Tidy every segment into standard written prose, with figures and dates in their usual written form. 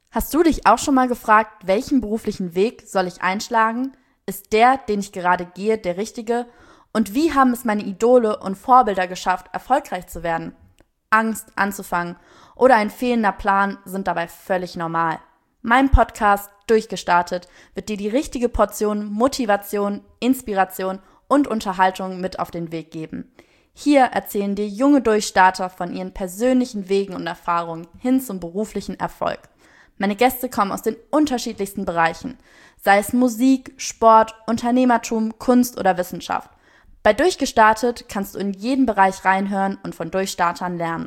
Hast du dich auch schon mal gefragt, welchen beruflichen Weg soll ich einschlagen? Ist der, den ich gerade gehe, der richtige? Und wie haben es meine Idole und Vorbilder geschafft, erfolgreich zu werden? Angst anzufangen oder ein fehlender Plan sind dabei völlig normal. Mein Podcast Durchgestartet wird dir die richtige Portion Motivation, Inspiration und Unterhaltung mit auf den Weg geben. Hier erzählen dir junge Durchstarter von ihren persönlichen Wegen und Erfahrungen hin zum beruflichen Erfolg. Meine Gäste kommen aus den unterschiedlichsten Bereichen, sei es Musik, Sport, Unternehmertum, Kunst oder Wissenschaft. Bei Durchgestartet kannst du in jeden Bereich reinhören und von Durchstartern lernen.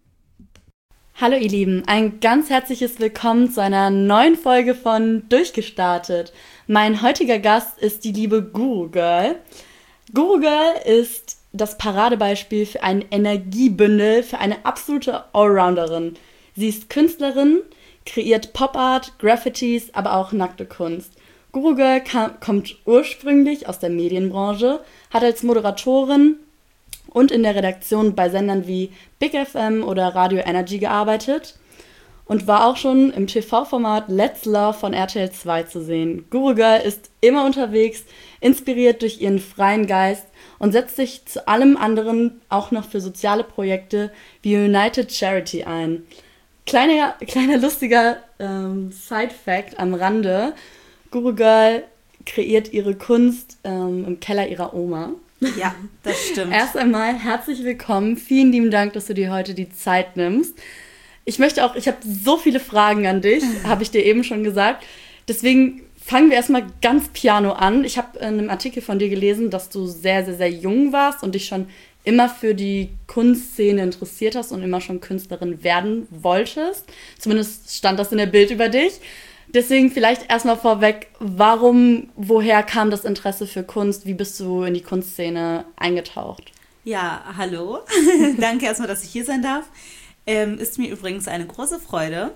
Hallo ihr Lieben, ein ganz herzliches Willkommen zu einer neuen Folge von Durchgestartet. Mein heutiger Gast ist die liebe Guru Girl. Guru Girl ist das Paradebeispiel für ein Energiebündel, für eine absolute Allrounderin. Sie ist Künstlerin, kreiert Pop-Art, Graffitis, aber auch nackte Kunst. Guru Girl kommt ursprünglich aus der Medienbranche, hat als Moderatorin und in der Redaktion bei Sendern wie Big FM oder Radio Energy gearbeitet und war auch schon im TV-Format Let's Love von RTL 2 zu sehen. Guru Girl ist immer unterwegs, inspiriert durch ihren freien Geist und setzt sich zu allem anderen auch noch für soziale Projekte wie United Charity ein. Kleiner lustiger Side-Fact am Rande: Guru Girl kreiert ihre Kunst im Keller ihrer Oma. Ja, das stimmt. Erst einmal herzlich willkommen. Vielen lieben Dank, dass du dir heute die Zeit nimmst. Ich habe so viele Fragen an dich, habe ich dir eben schon gesagt. Deswegen fangen wir erstmal ganz piano an. Ich habe in einem Artikel von dir gelesen, dass du sehr, sehr, sehr jung warst und dich schon immer für die Kunstszene interessiert hast und immer schon Künstlerin werden wolltest. Zumindest stand das in der Bild über dich. Deswegen vielleicht erstmal vorweg, woher kam das Interesse für Kunst? Wie bist du in die Kunstszene eingetaucht? Ja, hallo. Danke erstmal, dass ich hier sein darf. Ist mir übrigens eine große Freude.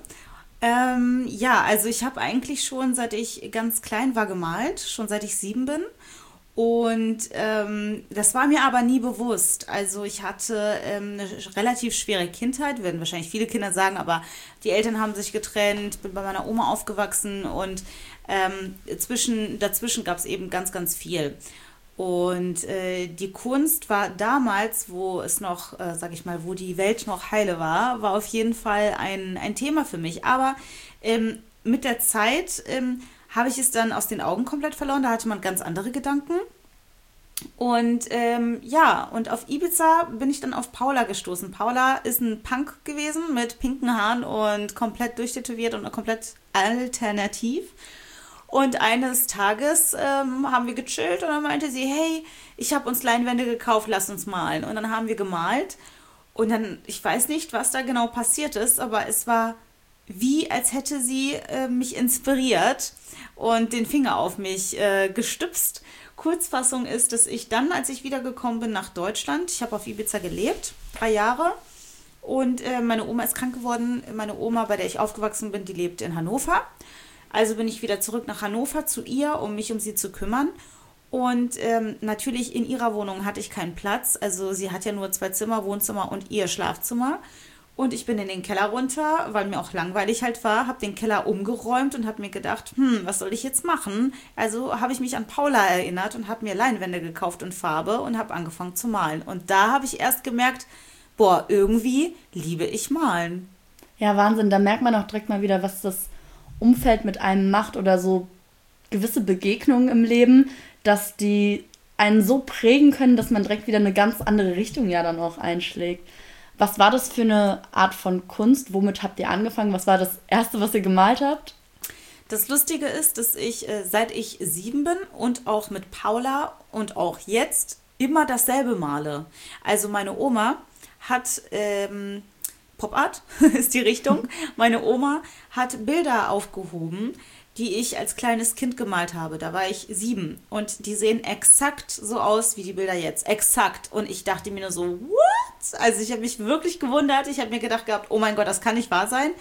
Also ich habe eigentlich schon, seit ich ganz klein war, gemalt, schon seit ich 7 bin. Und das war mir aber nie bewusst. Also ich hatte eine relativ schwere Kindheit, werden wahrscheinlich viele Kinder sagen, aber die Eltern haben sich getrennt, bin bei meiner Oma aufgewachsen und dazwischen gab es eben ganz, ganz viel. Und die Kunst war damals, wo es noch, wo die Welt noch heile war auf jeden Fall ein Thema für mich. Aber mit der Zeit habe ich es dann aus den Augen komplett verloren. Da hatte man ganz andere Gedanken. Und und auf Ibiza bin ich dann auf Paula gestoßen. Paula ist ein Punk gewesen mit pinken Haaren und komplett durchtätowiert und komplett alternativ. Und eines Tages haben wir gechillt und dann meinte sie, hey, ich habe uns Leinwände gekauft, lass uns malen. Und dann haben wir gemalt und dann, ich weiß nicht, was da genau passiert ist, aber es war wie, als hätte sie mich inspiriert und den Finger auf mich gestützt. Kurzfassung ist, dass ich dann, als ich wiedergekommen bin nach Deutschland, ich habe auf Ibiza gelebt, 3 Jahre und meine Oma ist krank geworden. Meine Oma, bei der ich aufgewachsen bin, die lebt in Hannover. Also bin ich wieder zurück nach Hannover zu ihr, um mich um sie zu kümmern. Und natürlich in ihrer Wohnung hatte ich keinen Platz. Also sie hat ja nur 2 Zimmer, Wohnzimmer und ihr Schlafzimmer. Und ich bin in den Keller runter, weil mir auch langweilig halt war, habe den Keller umgeräumt und habe mir gedacht, was soll ich jetzt machen? Also habe ich mich an Paula erinnert und habe mir Leinwände gekauft und Farbe und habe angefangen zu malen. Und da habe ich erst gemerkt, irgendwie liebe ich Malen. Ja, Wahnsinn, da merkt man auch direkt mal wieder, was das Umfeld mit einem macht oder so gewisse Begegnungen im Leben, dass die einen so prägen können, dass man direkt wieder eine ganz andere Richtung ja dann auch einschlägt. Was war das für eine Art von Kunst? Womit habt ihr angefangen? Was war das Erste, was ihr gemalt habt? Das Lustige ist, dass ich, seit ich 7 bin und auch mit Paula und auch jetzt immer dasselbe male. Also meine Oma hat Pop-Art ist die Richtung. Meine Oma hat Bilder aufgehoben, die ich als kleines Kind gemalt habe. Da war ich 7 und die sehen exakt so aus wie die Bilder jetzt. Exakt. Und ich dachte mir nur so, what? Also ich habe mich wirklich gewundert. Ich habe mir gedacht gehabt, oh mein Gott, das kann nicht wahr sein.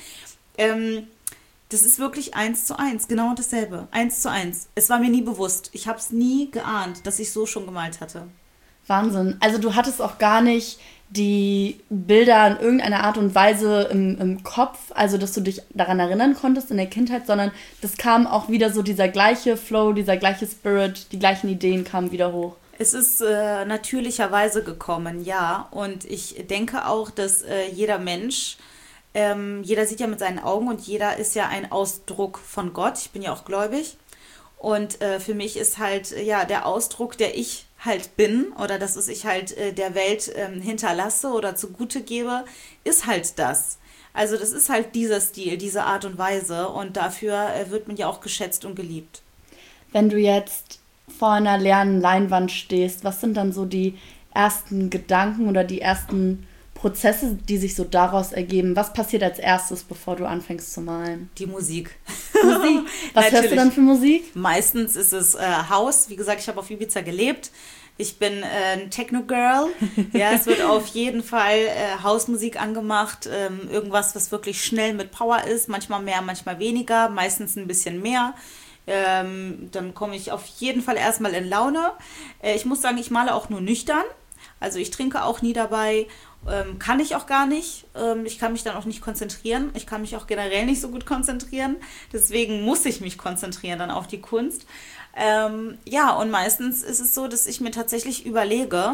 Das ist wirklich 1:1, genau dasselbe. 1:1. Es war mir nie bewusst. Ich habe es nie geahnt, dass ich so schon gemalt hatte. Wahnsinn. Also du hattest auch gar nicht die Bilder in irgendeiner Art und Weise im Kopf, also dass du dich daran erinnern konntest in der Kindheit, sondern das kam auch wieder so dieser gleiche Flow, dieser gleiche Spirit, die gleichen Ideen kamen wieder hoch. Es ist natürlicherweise gekommen, ja. Und ich denke auch, dass jeder Mensch, jeder sieht ja mit seinen Augen und jeder ist ja ein Ausdruck von Gott. Ich bin ja auch gläubig. Und für mich ist halt ja der Ausdruck, der ich halt bin oder das, was ich halt der Welt hinterlasse oder zugute gebe, ist halt das. Also das ist halt dieser Stil, diese Art und Weise und dafür wird man ja auch geschätzt und geliebt. Wenn du jetzt vor einer leeren Leinwand stehst, was sind dann so die ersten Gedanken oder die ersten Prozesse, die sich so daraus ergeben? Was passiert als erstes, bevor du anfängst zu malen? Die Musik. Musik. Was hörst du dann für Musik? Meistens ist es House. Wie gesagt, ich habe auf Ibiza gelebt. Ich bin ein Techno-Girl. Ja, es wird auf jeden Fall Hausmusik angemacht. Irgendwas, was wirklich schnell mit Power ist. Manchmal mehr, manchmal weniger. Meistens ein bisschen mehr. Dann komme ich auf jeden Fall erstmal in Laune. Ich muss sagen, ich male auch nur nüchtern. Also ich trinke auch nie dabei. Kann ich auch gar nicht. Ich kann mich dann auch nicht konzentrieren. Ich kann mich auch generell nicht so gut konzentrieren. Deswegen muss ich mich konzentrieren dann auf die Kunst. Ja, und meistens ist es so, dass ich mir tatsächlich überlege,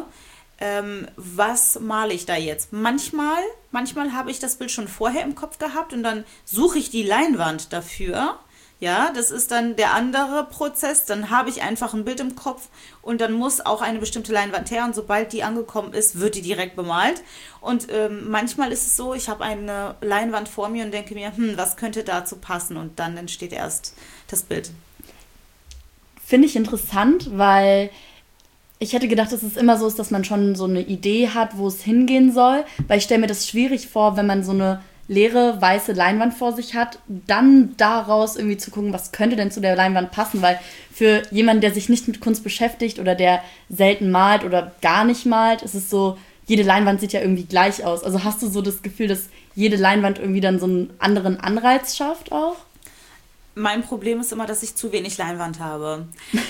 was male ich da jetzt? Manchmal habe ich das Bild schon vorher im Kopf gehabt und dann suche ich die Leinwand dafür. Ja, das ist dann der andere Prozess. Dann habe ich einfach ein Bild im Kopf und dann muss auch eine bestimmte Leinwand her und sobald die angekommen ist, wird die direkt bemalt. Und manchmal ist es so, ich habe eine Leinwand vor mir und denke mir, was könnte dazu passen? Und dann entsteht erst das Bild. Finde ich interessant, weil ich hätte gedacht, dass es immer so ist, dass man schon so eine Idee hat, wo es hingehen soll. Weil ich stelle mir das schwierig vor, wenn man so eine leere, weiße Leinwand vor sich hat, dann daraus irgendwie zu gucken, was könnte denn zu der Leinwand passen, weil für jemanden, der sich nicht mit Kunst beschäftigt oder der selten malt oder gar nicht malt, ist es so, jede Leinwand sieht ja irgendwie gleich aus. Also hast du so das Gefühl, dass jede Leinwand irgendwie dann so einen anderen Anreiz schafft auch? Mein Problem ist immer, dass ich zu wenig Leinwand habe.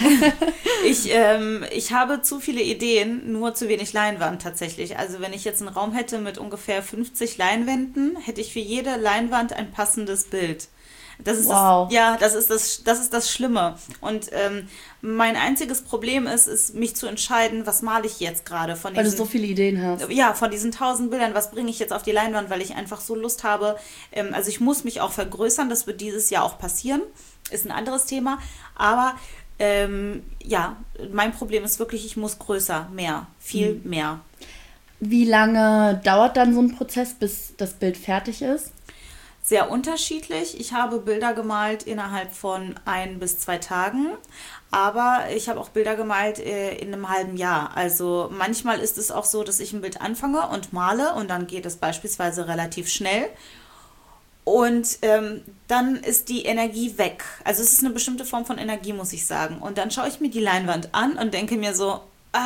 Ich habe zu viele Ideen, nur zu wenig Leinwand tatsächlich. Also wenn ich jetzt einen Raum hätte mit ungefähr 50 Leinwänden, hätte ich für jede Leinwand ein passendes Bild. Das ist Wow. das ist das Schlimme. Und mein einziges Problem ist, mich zu entscheiden, was male ich jetzt gerade von Weil du diesen, so viele Ideen hast. ja, von diesen 1000 Bildern, was bringe ich jetzt auf die Leinwand, weil ich einfach so Lust habe. Also ich muss mich auch vergrößern, das wird dieses Jahr auch passieren. Ist ein anderes Thema. Aber ja, mein Problem ist wirklich, ich muss größer, mehr, viel mehr. Wie lange dauert dann so ein Prozess, bis das Bild fertig ist? Sehr unterschiedlich. Ich habe Bilder gemalt innerhalb von 1 bis 2 Tagen, aber ich habe auch Bilder gemalt in einem halben Jahr. Also manchmal ist es auch so, dass ich ein Bild anfange und male und dann geht es beispielsweise relativ schnell und dann ist die Energie weg. Also es ist eine bestimmte Form von Energie, muss ich sagen. Und dann schaue ich mir die Leinwand an und denke mir so,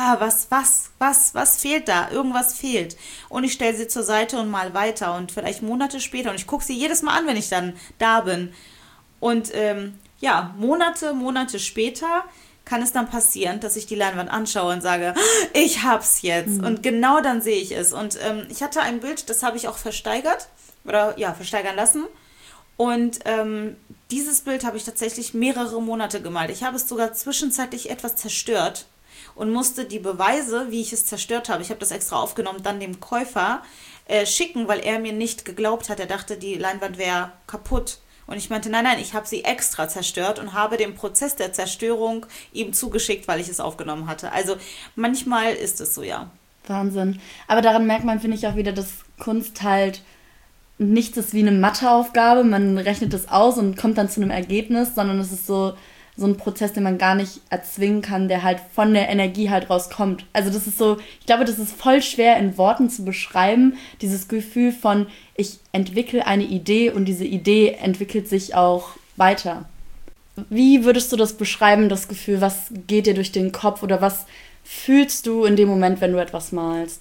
was fehlt da? Irgendwas fehlt. Und ich stelle sie zur Seite und mal weiter und vielleicht Monate später und ich gucke sie jedes Mal an, wenn ich dann da bin. Und ja, Monate später kann es dann passieren, dass ich die Leinwand anschaue und sage, ich hab's jetzt. Und genau dann sehe ich es. Und ich hatte ein Bild, das habe ich auch versteigert oder ja, versteigern lassen. Und dieses Bild habe ich tatsächlich mehrere Monate gemalt. Ich habe es sogar zwischenzeitlich etwas zerstört und musste die Beweise, wie ich es zerstört habe, ich habe das extra aufgenommen, dann dem Käufer schicken, weil er mir nicht geglaubt hat. Er dachte, die Leinwand wäre kaputt. Und ich meinte, nein, ich habe sie extra zerstört und habe den Prozess der Zerstörung ihm zugeschickt, weil ich es aufgenommen hatte. Also manchmal ist es so, ja. Wahnsinn. Aber daran merkt man, finde ich, auch wieder, dass Kunst halt nichts ist wie eine Matheaufgabe. Man rechnet das aus und kommt dann zu einem Ergebnis, sondern es ist so ein Prozess, den man gar nicht erzwingen kann, der halt von der Energie halt rauskommt. Also das ist so, ich glaube, das ist voll schwer in Worten zu beschreiben, dieses Gefühl von, ich entwickle eine Idee und diese Idee entwickelt sich auch weiter. Wie würdest du das beschreiben, das Gefühl, was geht dir durch den Kopf oder was fühlst du in dem Moment, wenn du etwas malst?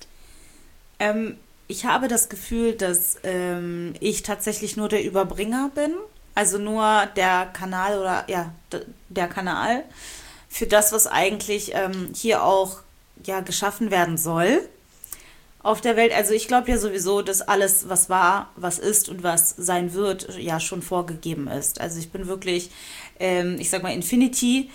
Ich habe das Gefühl, dass ich tatsächlich nur der Überbringer bin. Also nur der Kanal oder ja, der Kanal für das, was eigentlich hier auch ja, geschaffen werden soll. auf der Welt. Also ich glaube ja sowieso, dass alles, was war, was ist und was sein wird, ja schon vorgegeben ist. Also ich bin wirklich, ich sag mal, Infinity,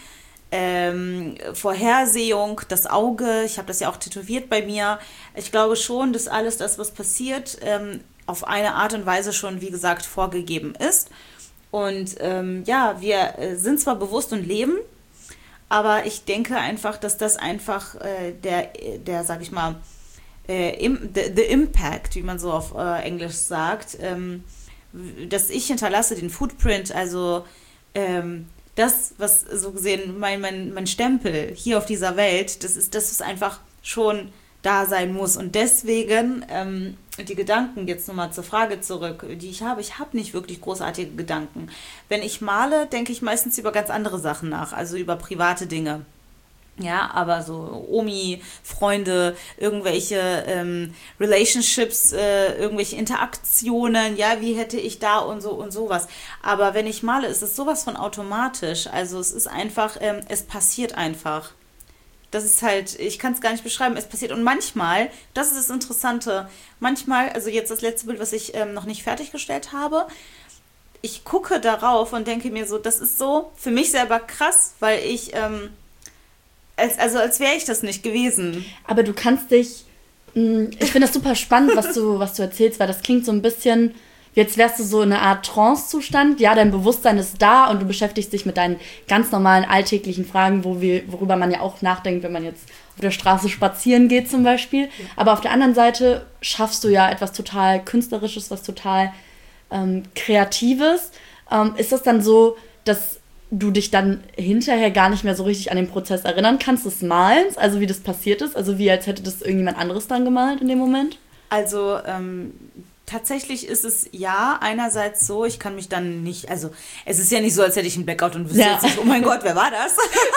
Vorhersehung, das Auge, ich habe das ja auch tätowiert bei mir. Ich glaube schon, dass alles das, was passiert, auf eine Art und Weise schon, wie gesagt, vorgegeben ist. Und ja, wir sind zwar bewusst und leben, aber ich denke einfach, dass das einfach sag ich mal, the Impact, wie man so auf Englisch sagt, dass ich hinterlasse, den Footprint, also das, was so gesehen mein Stempel hier auf dieser Welt, das ist das, was einfach schon da sein muss. Und deswegen die Gedanken, jetzt nochmal zur Frage zurück, die ich habe nicht wirklich großartige Gedanken. Wenn ich male, denke ich meistens über ganz andere Sachen nach, also über private Dinge. Ja, aber so Omi, Freunde, irgendwelche Relationships, irgendwelche Interaktionen, ja, wie hätte ich da und sowas. Aber wenn ich male, ist es sowas von automatisch. Also es ist einfach, es passiert einfach. Das ist halt, ich kann es gar nicht beschreiben, es passiert. Und manchmal, das ist das Interessante, manchmal, also jetzt das letzte Bild, was ich noch nicht fertiggestellt habe, ich gucke darauf und denke mir so, das ist so für mich selber krass, weil ich, als wäre ich das nicht gewesen. Aber du kannst dich, ich finde das super spannend, was du erzählst, weil das klingt so ein bisschen, jetzt wärst du so in einer Art Trance-Zustand. Ja, dein Bewusstsein ist da und du beschäftigst dich mit deinen ganz normalen alltäglichen Fragen, worüber man ja auch nachdenkt, wenn man jetzt auf der Straße spazieren geht zum Beispiel. Ja. Aber auf der anderen Seite schaffst du ja etwas total Künstlerisches, was total Kreatives. Ist das dann so, dass du dich dann hinterher gar nicht mehr so richtig an den Prozess erinnern kannst des Malens, also wie das passiert ist, also wie als hätte das irgendjemand anderes dann gemalt in dem Moment? Also tatsächlich ist es ja einerseits so, ich kann mich dann nicht, also es ist ja nicht so, als hätte ich einen Blackout und wüsste jetzt nicht, oh mein Gott, wer war das?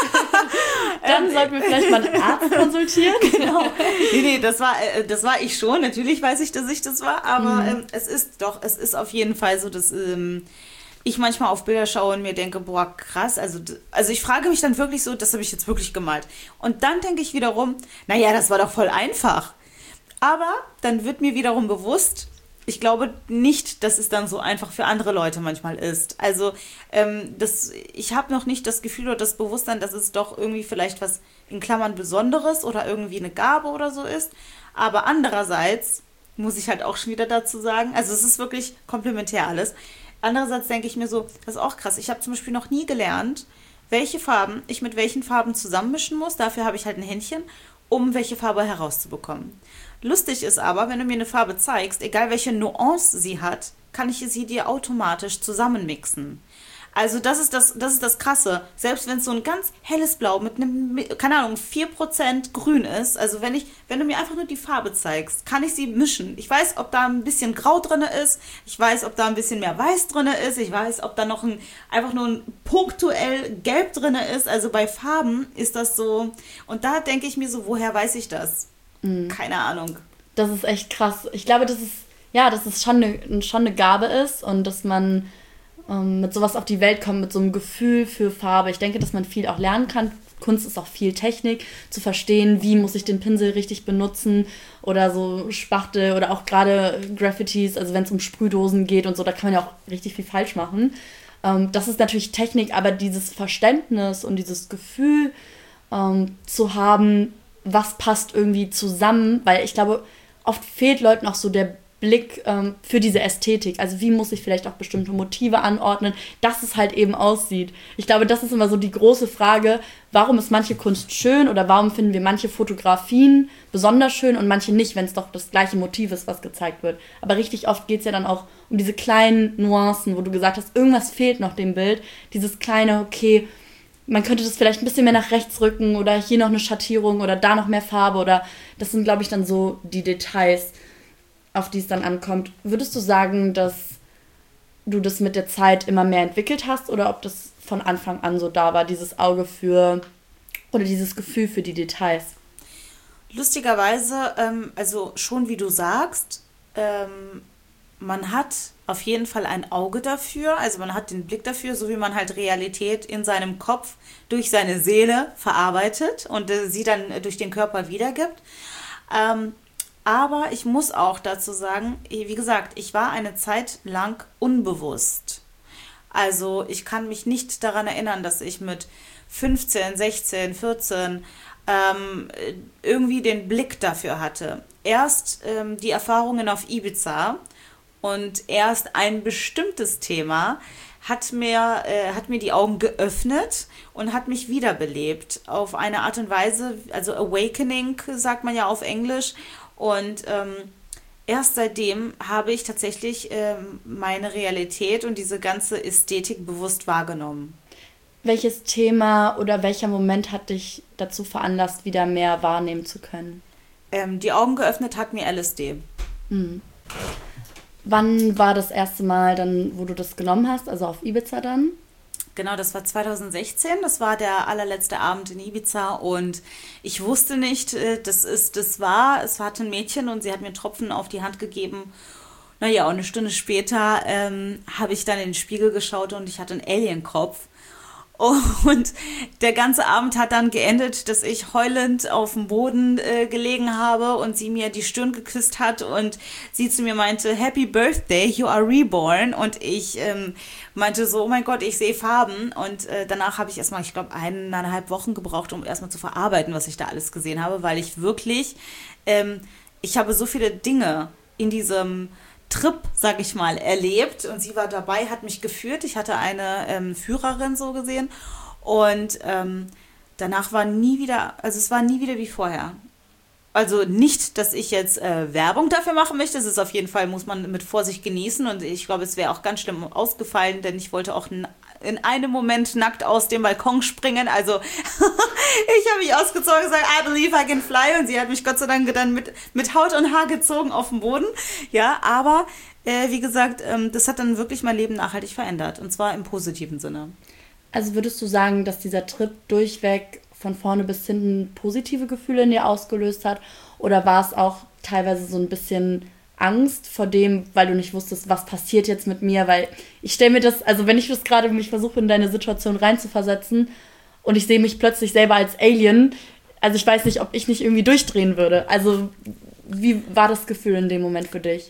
Dann sollten wir vielleicht mal einen Arzt konsultieren. Genau. Nee, das war ich schon, natürlich weiß ich, dass ich das war, aber es ist auf jeden Fall so, dass ich manchmal auf Bilder schaue und mir denke, boah, krass, also ich frage mich dann wirklich so, das habe ich jetzt wirklich gemalt. Und dann denke ich wiederum, naja, das war doch voll einfach. Aber dann wird mir wiederum bewusst, ich glaube nicht, dass es dann so einfach für andere Leute manchmal ist. Also ich habe noch nicht das Gefühl oder das Bewusstsein, dass es doch irgendwie vielleicht was in Klammern Besonderes oder irgendwie eine Gabe oder so ist. Aber andererseits muss ich halt auch schon wieder dazu sagen, also es ist wirklich komplementär alles. Andererseits denke ich mir so, das ist auch krass. Ich habe zum Beispiel noch nie gelernt, welche Farben ich mit welchen Farben zusammenmischen muss. Dafür habe ich halt ein Händchen, um welche Farbe herauszubekommen. Lustig ist aber, wenn du mir eine Farbe zeigst, egal welche Nuance sie hat, kann ich sie dir automatisch zusammenmixen. Also das ist das Krasse. Selbst wenn es so ein ganz helles Blau mit einem, keine Ahnung, 4% grün ist, also wenn du mir einfach nur die Farbe zeigst, kann ich sie mischen. Ich weiß, ob da ein bisschen Grau drin ist, ich weiß, ob da ein bisschen mehr Weiß drin ist, ich weiß, ob da noch einfach nur ein punktuell Gelb drin ist. Also bei Farben ist das so, und da denke ich mir so, woher weiß ich das? Keine Ahnung. Das ist echt krass. Ich glaube, dass es schon eine Gabe ist und dass man mit sowas auf die Welt kommt, mit so einem Gefühl für Farbe. Ich denke, dass man viel auch lernen kann. Kunst ist auch viel Technik, zu verstehen, wie muss ich den Pinsel richtig benutzen oder so Spachtel oder auch gerade Graffitis, also wenn es um Sprühdosen geht und so, da kann man ja auch richtig viel falsch machen. Das ist natürlich Technik, aber dieses Verständnis und dieses Gefühl zu haben, was passt irgendwie zusammen, weil ich glaube, oft fehlt Leuten auch so der Blick für diese Ästhetik. Also wie muss ich vielleicht auch bestimmte Motive anordnen, dass es halt eben aussieht. Ich glaube, das ist immer so die große Frage, warum ist manche Kunst schön oder warum finden wir manche Fotografien besonders schön und manche nicht, wenn es doch das gleiche Motiv ist, was gezeigt wird. Aber richtig oft geht es ja dann auch um diese kleinen Nuancen, wo du gesagt hast, irgendwas fehlt noch dem Bild. Dieses kleine, okay, man könnte das vielleicht ein bisschen mehr nach rechts rücken oder hier noch eine Schattierung oder da noch mehr Farbe oder das sind, glaube ich, dann so die Details, auf die es dann ankommt. Würdest du sagen, dass du das mit der Zeit immer mehr entwickelt hast oder ob das von Anfang an so da war, dieses Auge für oder dieses Gefühl für die Details? Lustigerweise, also schon wie du sagst, man hat auf jeden Fall ein Auge dafür, also man hat den Blick dafür, so wie man halt Realität in seinem Kopf durch seine Seele verarbeitet und sie dann durch den Körper wiedergibt. Aber ich muss auch dazu sagen, wie gesagt, ich war eine Zeit lang unbewusst. Also ich kann mich nicht daran erinnern, dass ich mit 15, 16, 14 irgendwie den Blick dafür hatte. Erst die Erfahrungen auf Ibiza und erst ein bestimmtes Thema hat mir die Augen geöffnet und hat mich wiederbelebt auf eine Art und Weise, also Awakening sagt man ja auf Englisch. Und erst seitdem habe ich tatsächlich meine Realität und diese ganze Ästhetik bewusst wahrgenommen. Welches Thema oder welcher Moment hat dich dazu veranlasst, wieder mehr wahrnehmen zu können? Die Augen geöffnet hat mir LSD. Hm. Wann war das erste Mal dann, wo du das genommen hast, also auf Ibiza dann? Genau, das war 2016, das war der allerletzte Abend in Ibiza und ich wusste nicht, es hatte ein Mädchen und sie hat mir einen Tropfen auf die Hand gegeben. Naja, und eine Stunde später habe ich dann in den Spiegel geschaut und ich hatte einen Alienkopf. Und der ganze Abend hat dann geendet, dass ich heulend auf dem Boden gelegen habe und sie mir die Stirn geküsst hat und sie zu mir meinte, Happy Birthday, you are reborn. Und ich meinte so, oh mein Gott, ich sehe Farben. Und danach habe ich erstmal, ich glaube, 1,5 Wochen gebraucht, um erstmal zu verarbeiten, was ich da alles gesehen habe, weil ich wirklich, ich habe so viele Dinge in diesem Trip, sag ich mal, erlebt und sie war dabei, hat mich geführt. Ich hatte eine Führerin so gesehen und danach war nie wieder, also es war nie wieder wie vorher. Also nicht, dass ich jetzt Werbung dafür machen möchte, es ist auf jeden Fall, muss man mit Vorsicht genießen und ich glaube, es wäre auch ganz schlimm ausgefallen, denn ich wollte auch in einem Moment nackt aus dem Balkon springen, also ich habe mich ausgezogen und gesagt, I believe I can fly und sie hat mich Gott sei Dank dann mit Haut und Haar gezogen auf den Boden, ja, aber wie gesagt, das hat dann wirklich mein Leben nachhaltig verändert und zwar im positiven Sinne. Also würdest du sagen, dass dieser Trip durchweg von vorne bis hinten positive Gefühle in dir ausgelöst hat oder war es auch teilweise so ein bisschen Angst vor dem, weil du nicht wusstest, was passiert jetzt mit mir, weil ich stelle mir das, also wenn ich das gerade mich versuche, in deine Situation reinzuversetzen und ich sehe mich plötzlich selber als Alien, also ich weiß nicht, ob ich nicht irgendwie durchdrehen würde. Also wie war das Gefühl in dem Moment für dich?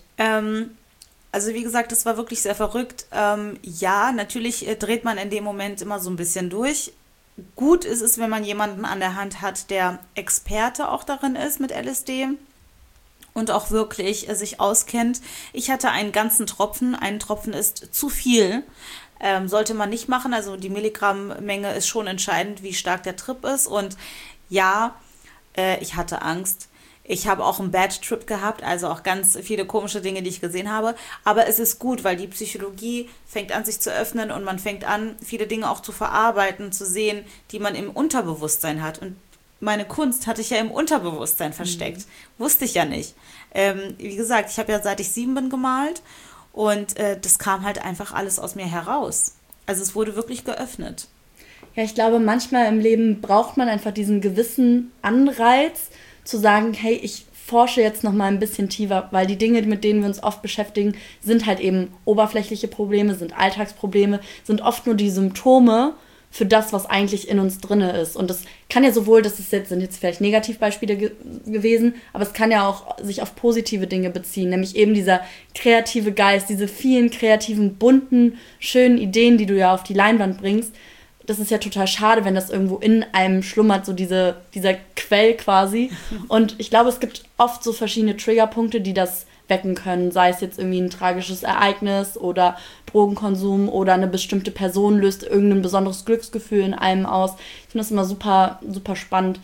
Also wie gesagt, das war wirklich sehr verrückt. Ja, natürlich dreht man in dem Moment immer so ein bisschen durch. Gut ist es, wenn man jemanden an der Hand hat, der Experte auch darin ist mit LSD und auch wirklich sich auskennt. Ich hatte einen ganzen Tropfen. Ein Tropfen ist zu viel. Sollte man nicht machen. Also die Milligrammmenge ist schon entscheidend, wie stark der Trip ist. Und ja, ich hatte Angst. Ich habe auch einen Bad Trip gehabt, also auch ganz viele komische Dinge, die ich gesehen habe. Aber es ist gut, weil die Psychologie fängt an, sich zu öffnen und man fängt an, viele Dinge auch zu verarbeiten, zu sehen, die man im Unterbewusstsein hat. Und meine Kunst hatte ich ja im Unterbewusstsein versteckt. Wusste ich ja nicht. Wie gesagt, ich habe ja seit ich 7 bin gemalt und das kam halt einfach alles aus mir heraus. Also es wurde wirklich geöffnet. Ja, ich glaube, manchmal im Leben braucht man einfach diesen gewissen Anreiz, zu sagen, hey, ich forsche jetzt noch mal ein bisschen tiefer, weil die Dinge, mit denen wir uns oft beschäftigen, sind halt eben oberflächliche Probleme, sind Alltagsprobleme, sind oft nur die Symptome für das, was eigentlich in uns drinne ist. Und das kann ja sowohl, sind jetzt vielleicht Negativbeispiele gewesen, aber es kann ja auch sich auf positive Dinge beziehen, nämlich eben dieser kreative Geist, diese vielen kreativen, bunten, schönen Ideen, die du ja auf die Leinwand bringst. Das ist ja total schade, wenn das irgendwo in einem schlummert, so dieser Quell quasi. Und ich glaube, es gibt oft so verschiedene Triggerpunkte, die das wecken können. Sei es jetzt irgendwie ein tragisches Ereignis oder Drogenkonsum oder eine bestimmte Person löst irgendein besonderes Glücksgefühl in einem aus. Ich finde das immer super, super spannend.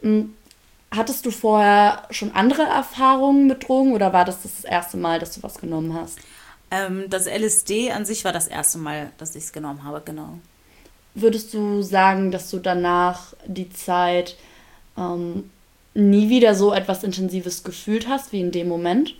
Hattest du vorher schon andere Erfahrungen mit Drogen oder war das erste Mal, dass du was genommen hast? Das LSD an sich war das erste Mal, dass ich es genommen habe, genau. Würdest du sagen, dass du danach die Zeit nie wieder so etwas Intensives gefühlt hast wie in dem Moment?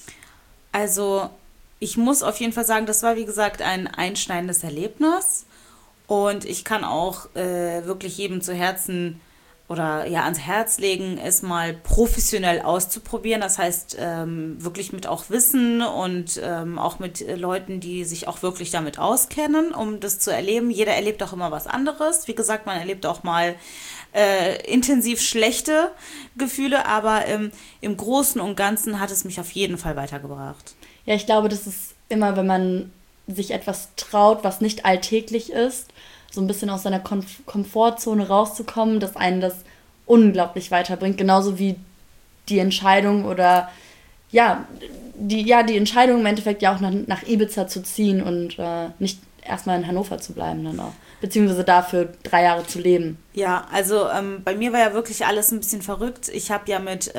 Also ich muss auf jeden Fall sagen, das war wie gesagt ein einschneidendes Erlebnis und ich kann auch wirklich jedem zu Herzen oder ja ans Herz legen, es mal professionell auszuprobieren. Das heißt, wirklich mit auch Wissen und auch mit Leuten, die sich auch wirklich damit auskennen, um das zu erleben. Jeder erlebt auch immer was anderes. Wie gesagt, man erlebt auch mal intensiv schlechte Gefühle, aber im Großen und Ganzen hat es mich auf jeden Fall weitergebracht. Ja, ich glaube, das ist immer, wenn man sich etwas traut, was nicht alltäglich ist, so ein bisschen aus seiner Komfortzone rauszukommen, dass einen das unglaublich weiterbringt. Genauso wie die Entscheidung oder die Entscheidung im Endeffekt ja auch nach Ibiza zu ziehen und nicht erstmal in Hannover zu bleiben dann auch. Beziehungsweise dafür 3 Jahre zu leben. Ja, also bei mir war ja wirklich alles ein bisschen verrückt. Ich habe ja mit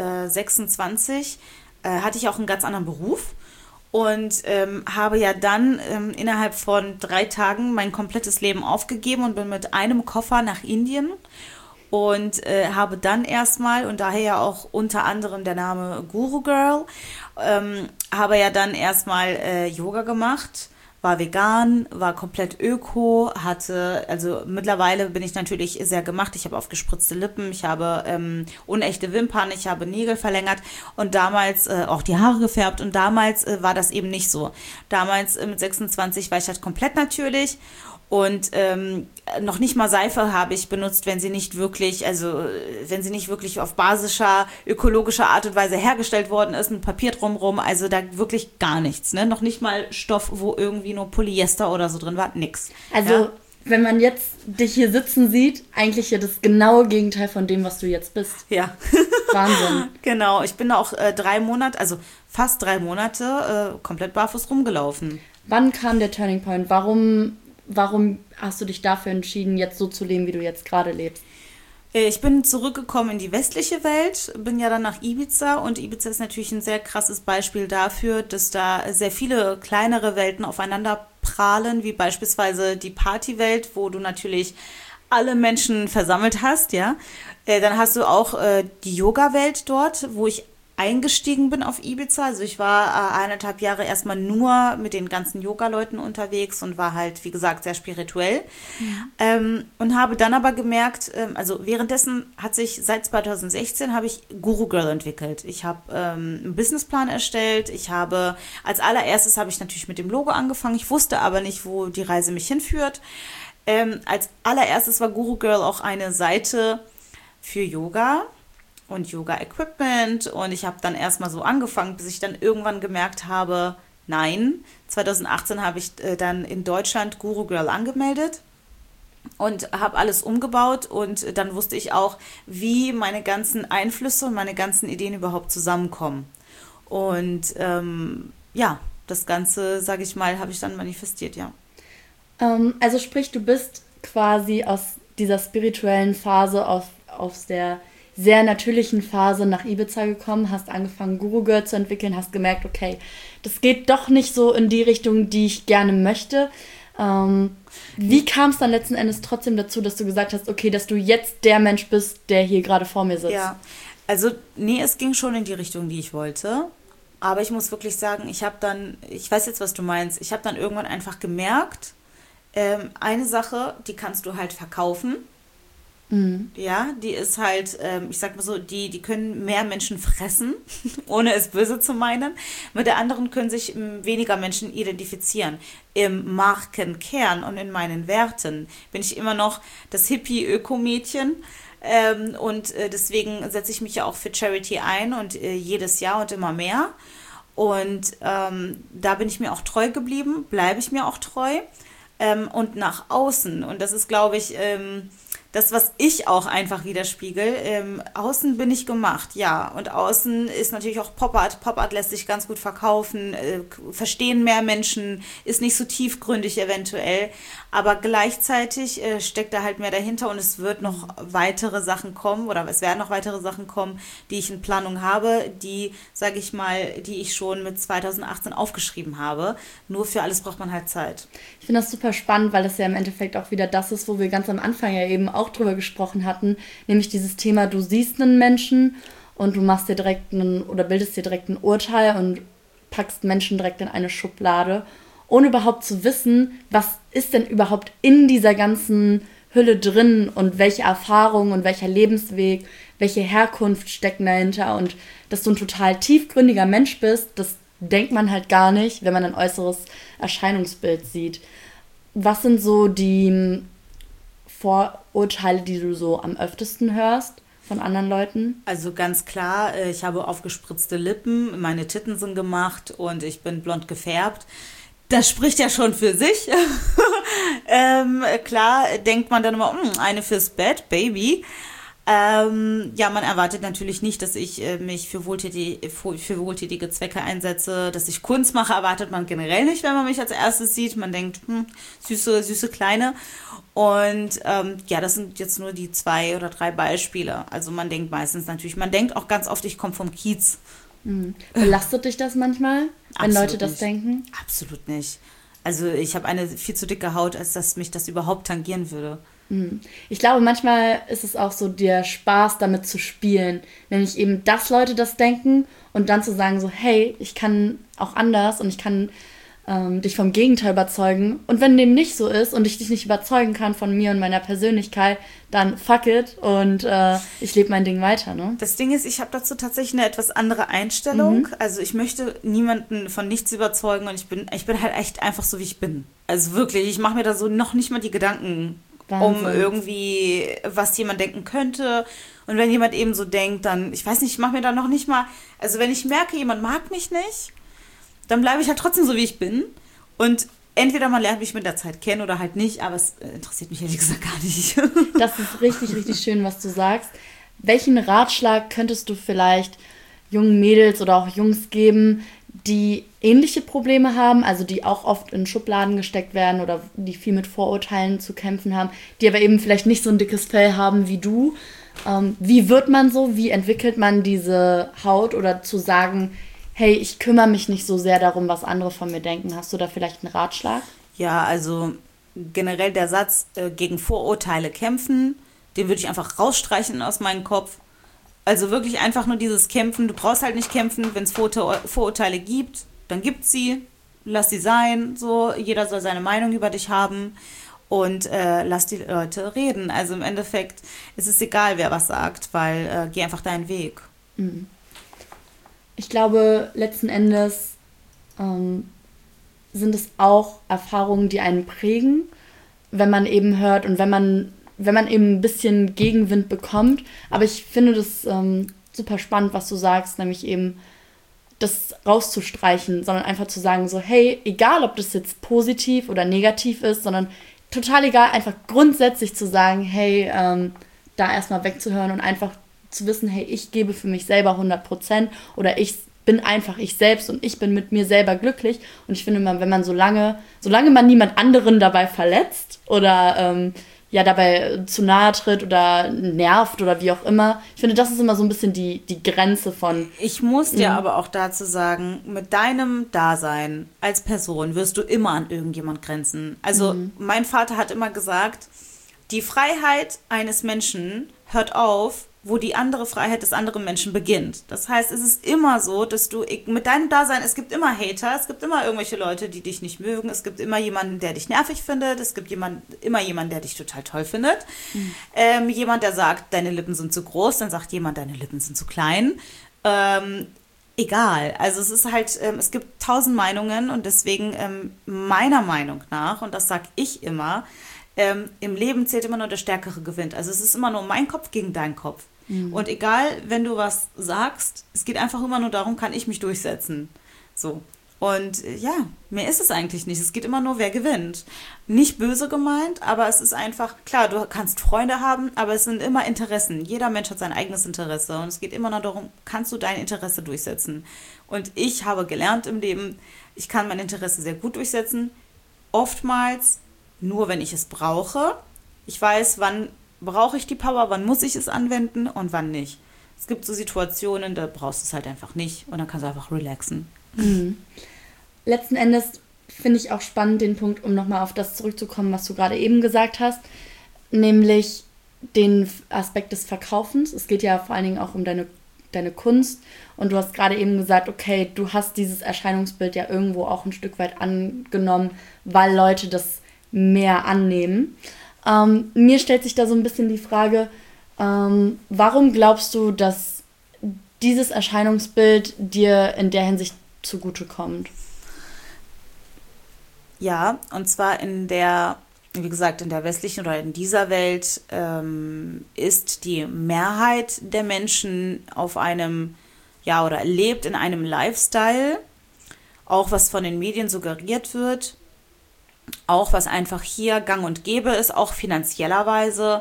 26 hatte ich auch einen ganz anderen Beruf und habe ja dann innerhalb von 3 Tagen mein komplettes Leben aufgegeben und bin mit einem Koffer nach Indien und habe dann erstmal, und daher ja auch unter anderem der Name Guru Girl, habe ja dann erstmal Yoga gemacht, war vegan, war komplett öko, also mittlerweile bin ich natürlich sehr gemacht, ich habe aufgespritzte Lippen, ich habe unechte Wimpern, ich habe Nägel verlängert und damals auch die Haare gefärbt und damals war das eben nicht so. Damals mit 26 war ich halt komplett natürlich und noch nicht mal Seife habe ich benutzt, wenn sie nicht wirklich auf basischer, ökologischer Art und Weise hergestellt worden ist, mit Papier drumrum, also da wirklich gar nichts, ne? Noch nicht mal Stoff, wo irgendwie nur Polyester oder so drin war, nix. Also, ja? Wenn man jetzt dich hier sitzen sieht, eigentlich ja das genaue Gegenteil von dem, was du jetzt bist. Ja. Wahnsinn. Genau, ich bin auch 3 Monate, also fast 3 Monate komplett barfuß rumgelaufen. Wann kam der Turning Point? Warum hast du dich dafür entschieden, jetzt so zu leben, wie du jetzt gerade lebst? Ich bin zurückgekommen in die westliche Welt, bin ja dann nach Ibiza und Ibiza ist natürlich ein sehr krasses Beispiel dafür, dass da sehr viele kleinere Welten aufeinander prahlen, wie beispielsweise die Partywelt, wo du natürlich alle Menschen versammelt hast, ja. Dann hast du auch die Yoga-Welt dort, wo ich eingestiegen bin auf Ibiza. Also ich war 1,5 Jahre erstmal nur mit den ganzen Yoga-Leuten unterwegs und war halt, wie gesagt, sehr spirituell. Ja. Und habe dann aber gemerkt, also währenddessen seit 2016 habe ich Guru Girl entwickelt. Ich habe einen Businessplan erstellt. Als allererstes habe ich natürlich mit dem Logo angefangen. Ich wusste aber nicht, wo die Reise mich hinführt. Als allererstes war Guru Girl auch eine Seite für Yoga und Yoga-Equipment und ich habe dann erstmal so angefangen, bis ich dann irgendwann gemerkt habe, nein, 2018 habe ich dann in Deutschland Guru Girl angemeldet und habe alles umgebaut und dann wusste ich auch, wie meine ganzen Einflüsse und meine ganzen Ideen überhaupt zusammenkommen. Und das Ganze, sage ich mal, habe ich dann manifestiert, ja. Also sprich, du bist quasi aus dieser spirituellen Phase, aus der sehr natürlichen Phase nach Ibiza gekommen, hast angefangen, Guru Girl zu entwickeln, hast gemerkt, okay, das geht doch nicht so in die Richtung, die ich gerne möchte. Wie kam es dann letzten Endes trotzdem dazu, dass du gesagt hast, okay, dass du jetzt der Mensch bist, der hier gerade vor mir sitzt? Ja, also nee, es ging schon in die Richtung, die ich wollte. Aber ich muss wirklich sagen, ich weiß jetzt, was du meinst, ich habe dann irgendwann einfach gemerkt, eine Sache, die kannst du halt verkaufen. Mhm. Ja, die ist halt, ich sag mal so, die können mehr Menschen fressen, ohne es böse zu meinen. Mit der anderen können sich weniger Menschen identifizieren. Im Markenkern und in meinen Werten bin ich immer noch das Hippie-Öko-Mädchen. Und deswegen setze ich mich ja auch für Charity ein und jedes Jahr und immer mehr. Und da bin ich mir auch treu geblieben, bleibe ich mir auch treu. Und nach außen, und das ist, glaube ich, das, was ich auch einfach widerspiegel. Außen bin ich gemacht, ja. Und außen ist natürlich auch Pop-Art. Pop-Art lässt sich ganz gut verkaufen, verstehen mehr Menschen, ist nicht so tiefgründig eventuell. Aber gleichzeitig steckt da halt mehr dahinter und es wird noch weitere Sachen kommen oder es werden noch weitere Sachen kommen, die ich in Planung habe, die, sage ich mal, die ich schon mit 2018 aufgeschrieben habe. Nur für alles braucht man halt Zeit. Ich finde das super spannend, weil das ja im Endeffekt auch wieder das ist, wo wir ganz am Anfang ja eben auch drüber gesprochen hatten, nämlich dieses Thema, du siehst einen Menschen und du machst dir bildest dir direkt ein Urteil und packst Menschen direkt in eine Schublade, ohne überhaupt zu wissen, was ist denn überhaupt in dieser ganzen Hülle drin und welche Erfahrung und welcher Lebensweg, welche Herkunft stecken dahinter und dass du ein total tiefgründiger Mensch bist, das denkt man halt gar nicht, wenn man ein äußeres Erscheinungsbild sieht. Was sind so die Vorurteile, die du so am öftesten hörst von anderen Leuten? Also ganz klar, ich habe aufgespritzte Lippen, meine Titten sind gemacht und ich bin blond gefärbt. Das spricht ja schon für sich. Klar denkt man dann immer, eine fürs Bett, Baby. Ja, man erwartet natürlich nicht, dass ich mich für wohltätige Zwecke einsetze, dass ich Kunst mache, erwartet man generell nicht, wenn man mich als erstes sieht. Man denkt, süße Kleine. Und ja, das sind jetzt nur die 2 oder 3 Beispiele. Also man denkt meistens natürlich, man denkt auch ganz oft, ich komme vom Kiez. Belastet dich das manchmal, wenn Absolut Leute das nicht. denken? Absolut nicht. Also ich habe eine viel zu dicke Haut, als dass mich das überhaupt tangieren würde. Ich glaube, manchmal ist es auch so der Spaß, damit zu spielen. Nämlich eben, dass Leute das denken und dann zu sagen so, hey, ich kann auch anders und ich kann dich vom Gegenteil überzeugen. Und wenn dem nicht so ist und ich dich nicht überzeugen kann von mir und meiner Persönlichkeit, dann fuck it und ich lebe mein Ding weiter, ne? Das Ding ist, ich habe dazu tatsächlich eine etwas andere Einstellung. Also ich möchte niemanden von nichts überzeugen und ich bin halt echt einfach so, wie ich bin. Also wirklich, ich mache mir da so noch nicht mal die Gedanken, um Wahnsinn. irgendwie, was jemand denken könnte. Und wenn jemand eben so denkt, dann, ich weiß nicht, ich mache mir da noch nicht mal, also wenn ich merke, jemand mag mich nicht, dann bleibe ich halt trotzdem so, wie ich bin. Und entweder man lernt mich mit der Zeit kennen oder halt nicht, aber es interessiert mich ehrlich gesagt gar nicht. Das ist richtig, richtig schön, was du sagst. Welchen Ratschlag könntest du vielleicht jungen Mädels oder auch Jungs geben, die ähnliche Probleme haben, also die auch oft in Schubladen gesteckt werden oder die viel mit Vorurteilen zu kämpfen haben, die aber eben vielleicht nicht so ein dickes Fell haben wie du? Wie wird man so? Wie entwickelt man diese Haut oder zu sagen, hey, ich kümmere mich nicht so sehr darum, was andere von mir denken. Hast du da vielleicht einen Ratschlag? Ja, also generell der Satz, gegen Vorurteile kämpfen, den würde ich einfach rausstreichen aus meinem Kopf. Also wirklich einfach nur dieses Kämpfen. Du brauchst halt nicht kämpfen, wenn es Vorurteile gibt, dann gibt's sie. Lass sie sein. So, jeder soll seine Meinung über dich haben und lass die Leute reden. Also im Endeffekt ist es egal, wer was sagt, weil geh einfach deinen Weg. Ich glaube, letzten Endes sind es auch Erfahrungen, die einen prägen, wenn man eben hört und wenn man eben ein bisschen Gegenwind bekommt. Aber ich finde das super spannend, was du sagst, nämlich eben das rauszustreichen, sondern einfach zu sagen so, hey, egal ob das jetzt positiv oder negativ ist, sondern total egal, einfach grundsätzlich zu sagen, hey, da erstmal wegzuhören und einfach zu wissen, hey, ich gebe für mich selber 100% oder ich bin einfach ich selbst und ich bin mit mir selber glücklich. Und ich finde immer, wenn man solange man niemand anderen dabei verletzt oder dabei zu nahe tritt oder nervt oder wie auch immer, ich finde, das ist immer so ein bisschen die Grenze von... Ich muss dir aber auch dazu sagen, mit deinem Dasein als Person wirst du immer an irgendjemand grenzen. Also mein Vater hat immer gesagt, die Freiheit eines Menschen hört auf, wo die andere Freiheit des anderen Menschen beginnt. Das heißt, es ist immer so, dass du mit deinem Dasein, es gibt immer Hater, es gibt immer irgendwelche Leute, die dich nicht mögen, es gibt immer jemanden, der dich nervig findet, es gibt immer jemanden, der dich total toll findet. Jemand, der sagt, deine Lippen sind zu groß, dann sagt jemand, deine Lippen sind zu klein. Egal. Also es ist halt, es gibt 1000 Meinungen und deswegen meiner Meinung nach, und das sage ich immer, im Leben zählt immer nur der Stärkere gewinnt. Also es ist immer nur mein Kopf gegen dein Kopf. Und egal, wenn du was sagst, es geht einfach immer nur darum, kann ich mich durchsetzen. So. Und ja, mehr ist es eigentlich nicht. Es geht immer nur, wer gewinnt. Nicht böse gemeint, aber es ist einfach, klar, du kannst Freunde haben, aber es sind immer Interessen. Jeder Mensch hat sein eigenes Interesse. Und es geht immer nur darum, kannst du dein Interesse durchsetzen. Und ich habe gelernt im Leben, ich kann mein Interesse sehr gut durchsetzen. Oftmals nur, wenn ich es brauche. Ich weiß, wann brauche ich die Power, wann muss ich es anwenden und wann nicht. Es gibt so Situationen, da brauchst du es halt einfach nicht und dann kannst du einfach relaxen. Letzten Endes finde ich auch spannend den Punkt, um nochmal auf das zurückzukommen, was du gerade eben gesagt hast, nämlich den Aspekt des Verkaufens. Es geht ja vor allen Dingen auch um deine Kunst und du hast gerade eben gesagt, okay, du hast dieses Erscheinungsbild ja irgendwo auch ein Stück weit angenommen, weil Leute das mehr annehmen. Mir stellt sich da so ein bisschen die Frage, warum glaubst du, dass dieses Erscheinungsbild dir in der Hinsicht zugutekommt? Ja, und zwar wie gesagt, in der westlichen oder in dieser Welt ist die Mehrheit der Menschen auf einem, ja, oder lebt in einem Lifestyle, auch was von den Medien suggeriert wird, auch was einfach hier gang und gäbe ist, auch finanziellerweise,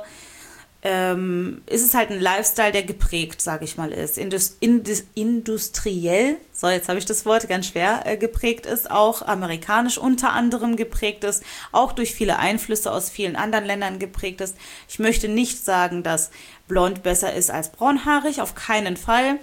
ist es halt ein Lifestyle, der geprägt, sage ich mal, ist. Industriell, so jetzt habe ich das Wort ganz schwer, geprägt ist, auch amerikanisch unter anderem geprägt ist, auch durch viele Einflüsse aus vielen anderen Ländern geprägt ist. Ich möchte nicht sagen, dass blond besser ist als braunhaarig, auf keinen Fall.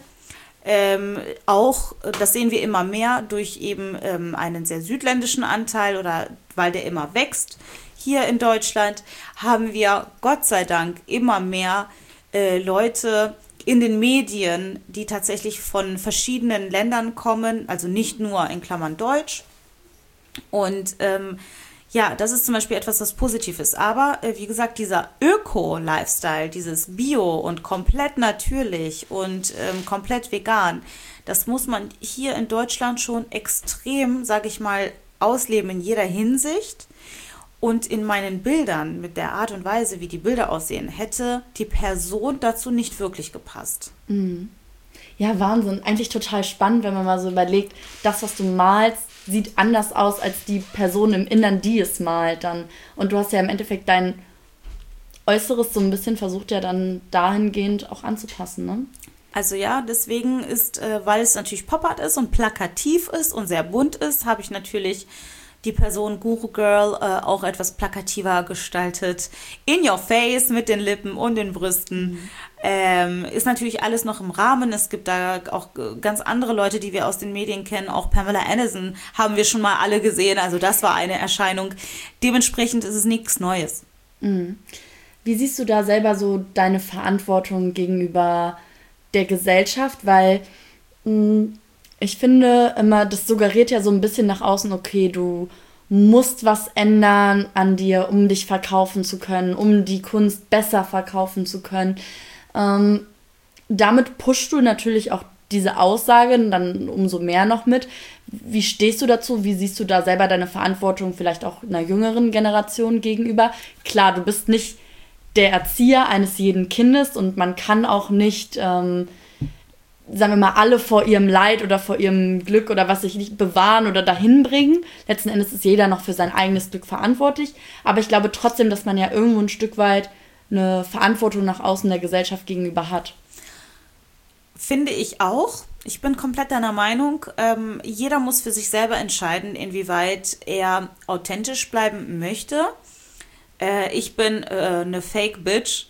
Auch, das sehen wir immer mehr durch eben einen sehr südländischen Anteil oder weil der immer wächst. Hier in Deutschland haben wir Gott sei Dank immer mehr Leute in den Medien, die tatsächlich von verschiedenen Ländern kommen, also nicht nur in Klammern Deutsch. Und ja, das ist zum Beispiel etwas, was positiv ist. Aber wie gesagt, dieser Öko-Lifestyle, dieses Bio und komplett natürlich und komplett vegan, das muss man hier in Deutschland schon extrem, sage ich mal, ausleben in jeder Hinsicht. Und in meinen Bildern, mit der Art und Weise, wie die Bilder aussehen, hätte die Person dazu nicht wirklich gepasst. Ja, Wahnsinn. Eigentlich total spannend, wenn man mal so überlegt, das, was du malst, sieht anders aus als die Person im Innern, die es malt dann. Und du hast ja im Endeffekt dein Äußeres so ein bisschen versucht ja dann dahingehend auch anzupassen, ne? Also ja, deswegen ist, weil es natürlich Pop-Art ist und plakativ ist und sehr bunt ist, habe ich natürlich die Person Guru Girl auch etwas plakativer gestaltet. In your face mit den Lippen und den Brüsten. Ist natürlich alles noch im Rahmen. Es gibt da auch ganz andere Leute, die wir aus den Medien kennen. Auch Pamela Anderson haben wir schon mal alle gesehen. Also das war eine Erscheinung. Dementsprechend ist es nichts Neues. Wie siehst du da selber so deine Verantwortung gegenüber der Gesellschaft? Weil ich finde immer, das suggeriert ja so ein bisschen nach außen, okay, du musst was ändern an dir, um dich verkaufen zu können, um die Kunst besser verkaufen zu können. Damit pushst du natürlich auch diese Aussagen dann umso mehr noch mit. Wie stehst du dazu? Wie siehst du da selber deine Verantwortung vielleicht auch einer jüngeren Generation gegenüber? Klar, du bist nicht der Erzieher eines jeden Kindes und man kann auch nicht sagen wir mal, alle vor ihrem Leid oder vor ihrem Glück oder was sich nicht bewahren oder dahin bringen. Letzten Endes ist jeder noch für sein eigenes Glück verantwortlich. Aber ich glaube trotzdem, dass man ja irgendwo ein Stück weit eine Verantwortung nach außen der Gesellschaft gegenüber hat. Finde ich auch. Ich bin komplett deiner Meinung. Jeder muss für sich selber entscheiden, inwieweit er authentisch bleiben möchte. Ich bin eine Fake-Bitch,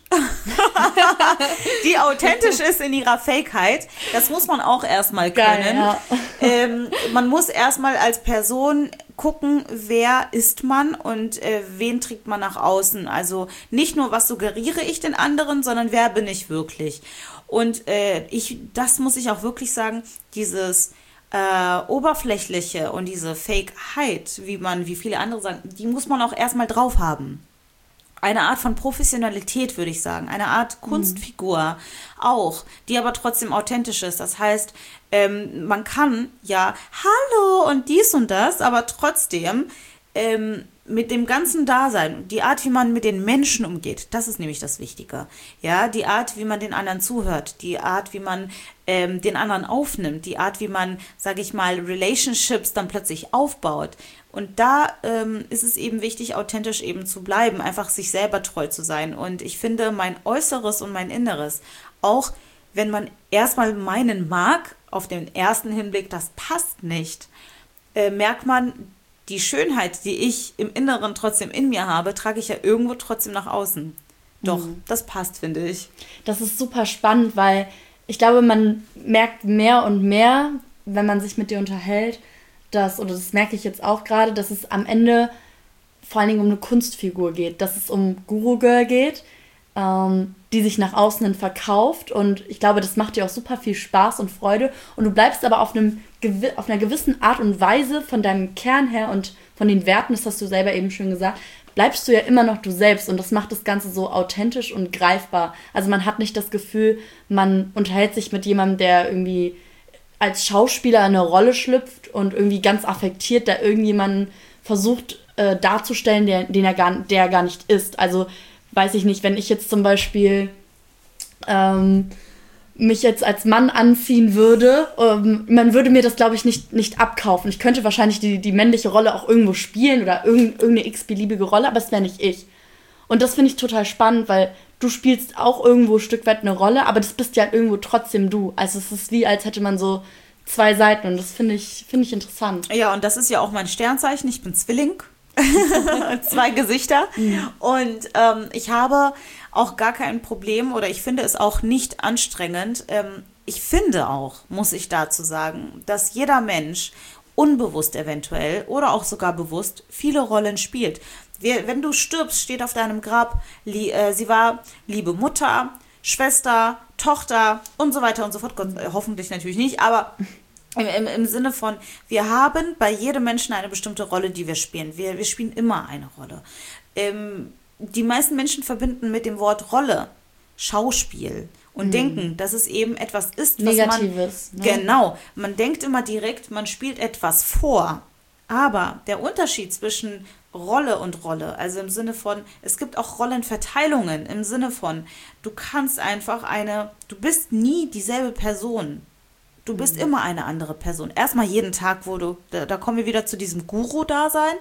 die authentisch ist in ihrer Fakeheit. Das muss man auch erstmal können. Geil, ja. Man muss erstmal als Person gucken, wer ist man und wen trägt man nach außen. Also nicht nur, was suggeriere ich den anderen, sondern wer bin ich wirklich. Und das muss ich auch wirklich sagen, dieses Oberflächliche und diese Fakeheit, wie viele andere sagen, die muss man auch erstmal drauf haben. Eine Art von Professionalität, würde ich sagen. Eine Art Kunstfigur auch, die aber trotzdem authentisch ist. Das heißt, man kann ja Hallo und dies und das, aber trotzdem mit dem ganzen Dasein, die Art, wie man mit den Menschen umgeht, das ist nämlich das Wichtige. Ja, die Art, wie man den anderen zuhört, die Art, wie man den anderen aufnimmt, die Art, wie man, sage ich mal, Relationships dann plötzlich aufbaut. Und da ist es eben wichtig, authentisch eben zu bleiben, einfach sich selber treu zu sein. Und ich finde, mein Äußeres und mein Inneres, auch wenn man erstmal meinen mag, auf den ersten Hinblick, das passt nicht, merkt man, die Schönheit, die ich im Inneren trotzdem in mir habe, trage ich ja irgendwo trotzdem nach außen. Doch, das passt, finde ich. Das ist super spannend, weil ich glaube, man merkt mehr und mehr, wenn man sich mit dir unterhält, oder das merke ich jetzt auch gerade, dass es am Ende vor allen Dingen um eine Kunstfigur geht, dass es um Guru Girl geht, die sich nach außen hin verkauft. Und ich glaube, das macht dir auch super viel Spaß und Freude. Und du bleibst aber auf einer gewissen Art und Weise von deinem Kern her und von den Werten, das hast du selber eben schon gesagt, bleibst du ja immer noch du selbst. Und das macht das Ganze so authentisch und greifbar. Also man hat nicht das Gefühl, man unterhält sich mit jemandem, der irgendwie als Schauspieler in eine Rolle schlüpft und irgendwie ganz affektiert da irgendjemanden versucht darzustellen, der gar nicht ist. Also weiß ich nicht, wenn ich jetzt zum Beispiel mich jetzt als Mann anziehen würde, man würde mir das, glaube ich, nicht abkaufen. Ich könnte wahrscheinlich die männliche Rolle auch irgendwo spielen oder irgendeine x-beliebige Rolle, aber es wäre nicht ich. Und das finde ich total spannend, weil du spielst auch irgendwo ein Stück weit eine Rolle, aber das bist ja irgendwo trotzdem du. Also es ist wie, als hätte man so zwei Seiten und das finde ich interessant. Ja, und das ist ja auch mein Sternzeichen. Ich bin Zwilling. 2 Gesichter. Und ich habe auch gar kein Problem oder ich finde es auch nicht anstrengend. Ich finde auch, muss ich dazu sagen, dass jeder Mensch unbewusst eventuell oder auch sogar bewusst viele Rollen spielt. Wenn du stirbst, steht auf deinem Grab, sie war liebe Mutter, Schwester, Tochter und so weiter und so fort. Gott, hoffentlich natürlich nicht, aber im Sinne von, wir haben bei jedem Menschen eine bestimmte Rolle, die wir spielen. Wir spielen immer eine Rolle. Die meisten Menschen verbinden mit dem Wort Rolle Schauspiel und denken, dass es eben etwas ist, was Negatives. Genau, man denkt immer direkt, man spielt etwas vor. Aber der Unterschied zwischen Rolle und Rolle, also im Sinne von, es gibt auch Rollenverteilungen, im Sinne von, du bist nie dieselbe Person. Du bist immer eine andere Person. Erstmal jeden Tag, da kommen wir wieder zu diesem Guru-Dasein.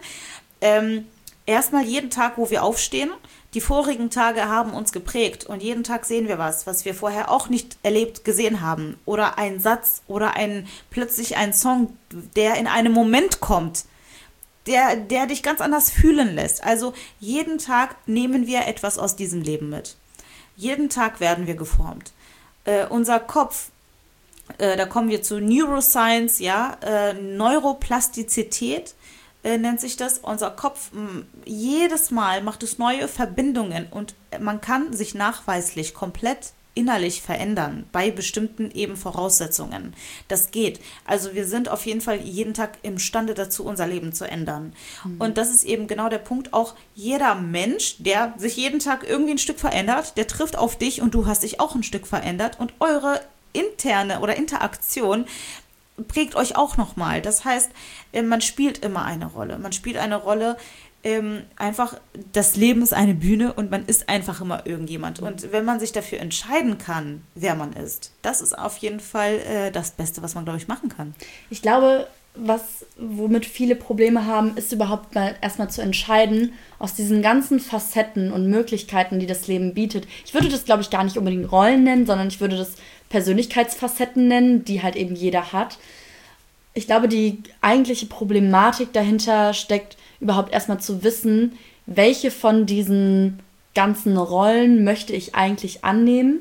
Erstmal jeden Tag, wo wir aufstehen. Die vorigen Tage haben uns geprägt und jeden Tag sehen wir was wir vorher auch nicht gesehen haben. Oder ein Satz oder plötzlich ein Song, der in einem Moment kommt, der dich ganz anders fühlen lässt. Also jeden Tag nehmen wir etwas aus diesem Leben mit. Jeden Tag werden wir geformt. Unser Kopf, da kommen wir zu Neuroscience, ja, Neuroplastizität nennt sich das. Unser Kopf, jedes Mal macht es neue Verbindungen und man kann sich nachweislich komplett innerlich verändern bei bestimmten eben Voraussetzungen. Das geht. Also wir sind auf jeden Fall jeden Tag imstande dazu, unser Leben zu ändern. Und das ist eben genau der Punkt. Auch jeder Mensch, der sich jeden Tag irgendwie ein Stück verändert, der trifft auf dich und du hast dich auch ein Stück verändert und eure interne oder Interaktion prägt euch auch nochmal. Das heißt, man spielt immer eine Rolle. Man spielt eine Rolle, einfach, das Leben ist eine Bühne und man ist einfach immer irgendjemand. Und wenn man sich dafür entscheiden kann, wer man ist, das ist auf jeden Fall das Beste, was man, glaube ich, machen kann. Ich glaube, womit viele Probleme haben, ist überhaupt mal erstmal zu entscheiden, aus diesen ganzen Facetten und Möglichkeiten, die das Leben bietet. Ich würde das, glaube ich, gar nicht unbedingt Rollen nennen, sondern ich würde das Persönlichkeitsfacetten nennen, die halt eben jeder hat. Ich glaube, die eigentliche Problematik dahinter steckt, überhaupt erstmal zu wissen, welche von diesen ganzen Rollen möchte ich eigentlich annehmen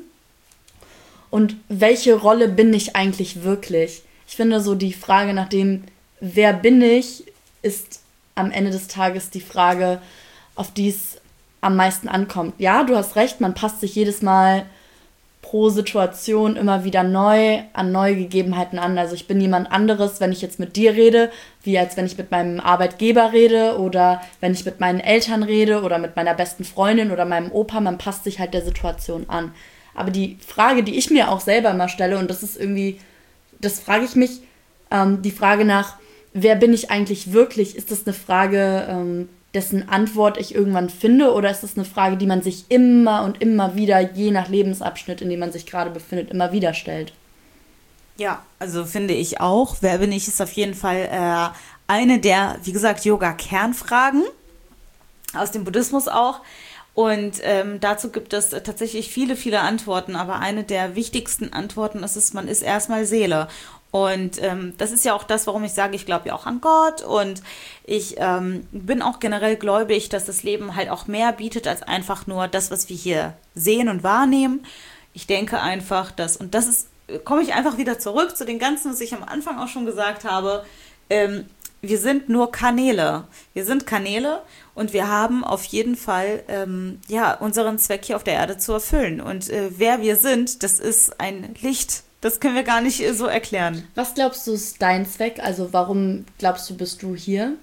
und welche Rolle bin ich eigentlich wirklich. Ich finde so die Frage nach dem, wer bin ich, ist am Ende des Tages die Frage, auf die es am meisten ankommt. Ja, du hast recht, man passt sich jedes Mal pro Situation immer wieder neu an neue Gegebenheiten an. Also ich bin jemand anderes, wenn ich jetzt mit dir rede, wie als wenn ich mit meinem Arbeitgeber rede oder wenn ich mit meinen Eltern rede oder mit meiner besten Freundin oder meinem Opa. Man passt sich halt der Situation an. Aber die Frage, die ich mir auch selber immer stelle, und das ist irgendwie, das frage ich mich, die Frage nach, wer bin ich eigentlich wirklich? Ist das eine Frage, dessen Antwort ich irgendwann finde, oder ist das eine Frage, die man sich immer und immer wieder, je nach Lebensabschnitt, in dem man sich gerade befindet, immer wieder stellt? Ja, also finde ich auch. Wer bin ich, ist auf jeden Fall eine der, wie gesagt, Yoga-Kernfragen aus dem Buddhismus auch. Und dazu gibt es tatsächlich viele, viele Antworten, aber eine der wichtigsten Antworten ist, man ist erstmal Seele. Und das ist ja auch das, warum ich sage, ich glaube ja auch an Gott und ich bin auch generell gläubig, dass das Leben halt auch mehr bietet als einfach nur das, was wir hier sehen und wahrnehmen. Ich denke einfach, und das ist, komme ich einfach wieder zurück zu den ganzen, was ich am Anfang auch schon gesagt habe, wir sind nur Kanäle. Wir sind Kanäle und wir haben auf jeden Fall unseren Zweck hier auf der Erde zu erfüllen. Und wer wir sind, das ist ein Licht. Das können wir gar nicht so erklären. Was glaubst du, ist dein Zweck? Also warum glaubst du, bist du hier?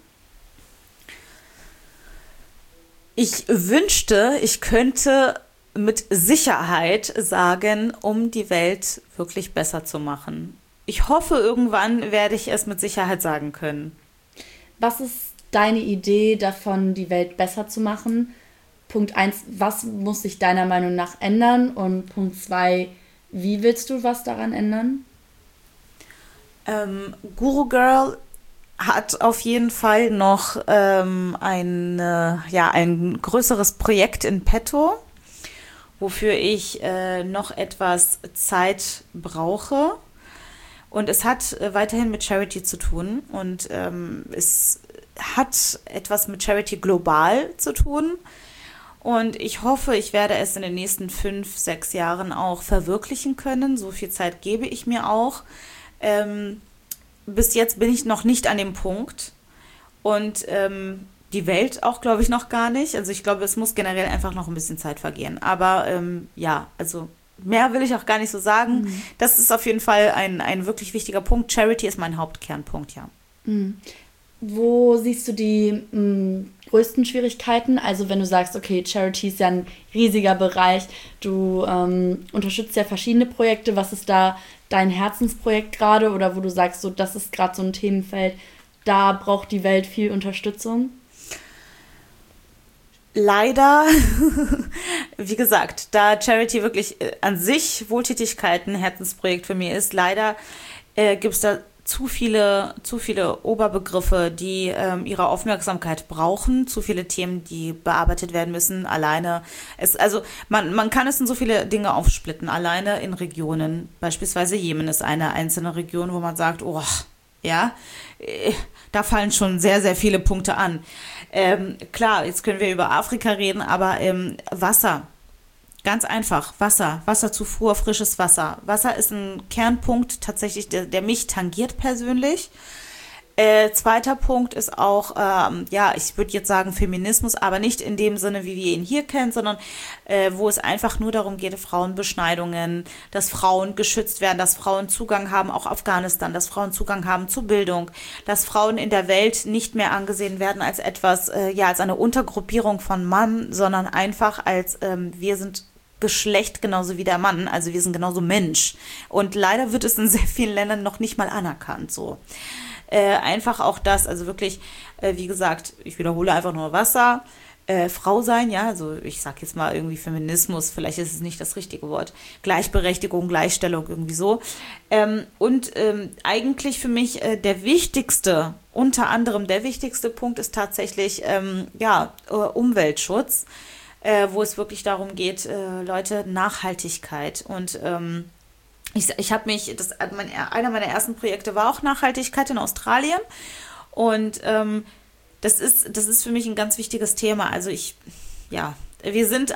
Ich wünschte, ich könnte mit Sicherheit sagen, um die Welt wirklich besser zu machen. Ich hoffe, irgendwann werde ich es mit Sicherheit sagen können. Was ist deine Idee davon, die Welt besser zu machen? Punkt 1, was muss sich deiner Meinung nach ändern? Und Punkt 2, wie willst du was daran ändern? Guru Girl hat auf jeden Fall noch ein größeres Projekt in petto, wofür ich noch etwas Zeit brauche. Und es hat weiterhin mit Charity zu tun und es hat etwas mit Charity global zu tun. Und ich hoffe, ich werde es in den nächsten 5, 6 Jahren auch verwirklichen können. So viel Zeit gebe ich mir auch. Bis jetzt bin ich noch nicht an dem Punkt. Und die Welt auch, glaube ich, noch gar nicht. Also ich glaube, es muss generell einfach noch ein bisschen Zeit vergehen. Aber also mehr will ich auch gar nicht so sagen. Mhm. Das ist auf jeden Fall ein wirklich wichtiger Punkt. Charity ist mein Hauptkernpunkt, ja. Mhm. Wo siehst du die größten Schwierigkeiten? Also wenn du sagst, okay, Charity ist ja ein riesiger Bereich, du unterstützt ja verschiedene Projekte. Was ist da dein Herzensprojekt gerade oder wo du sagst, so das ist gerade so ein Themenfeld, da braucht die Welt viel Unterstützung? Leider, wie gesagt, da Charity wirklich an sich Wohltätigkeit ein Herzensprojekt für mich ist, leider gibt es da zu viele Oberbegriffe, die ihre Aufmerksamkeit brauchen, zu viele Themen, die bearbeitet werden müssen. Alleine, man kann es in so viele Dinge aufsplitten, alleine in Regionen. Beispielsweise Jemen ist eine einzelne Region, wo man sagt, oh, ja, da fallen schon sehr, sehr viele Punkte an. Klar, jetzt können wir über Afrika reden, aber Wasser. Ganz einfach, Wasserzufuhr, frisches Wasser. Wasser ist ein Kernpunkt tatsächlich, der mich tangiert persönlich. Zweiter Punkt ist auch, ich würde jetzt sagen Feminismus, aber nicht in dem Sinne, wie wir ihn hier kennen, sondern wo es einfach nur darum geht, Frauenbeschneidungen, dass Frauen geschützt werden, dass Frauen Zugang haben, auch Afghanistan, dass Frauen Zugang haben zu Bildung, dass Frauen in der Welt nicht mehr angesehen werden als etwas, als eine Untergruppierung von Mann, sondern einfach als, wir sind Geschlecht genauso wie der Mann, also wir sind genauso Mensch. Und leider wird es in sehr vielen Ländern noch nicht mal anerkannt, so. Einfach auch das, also wirklich, wie gesagt, ich wiederhole einfach nur Wasser, Frau sein, ja, also ich sag jetzt mal irgendwie Feminismus, vielleicht ist es nicht das richtige Wort, Gleichberechtigung, Gleichstellung, irgendwie so. Und eigentlich für mich unter anderem der wichtigste Punkt ist tatsächlich, Umweltschutz, wo es wirklich darum geht, Leute, Nachhaltigkeit und Ich habe mich, einer meiner ersten Projekte war auch Nachhaltigkeit in Australien und das ist für mich ein ganz wichtiges Thema. Also wir sind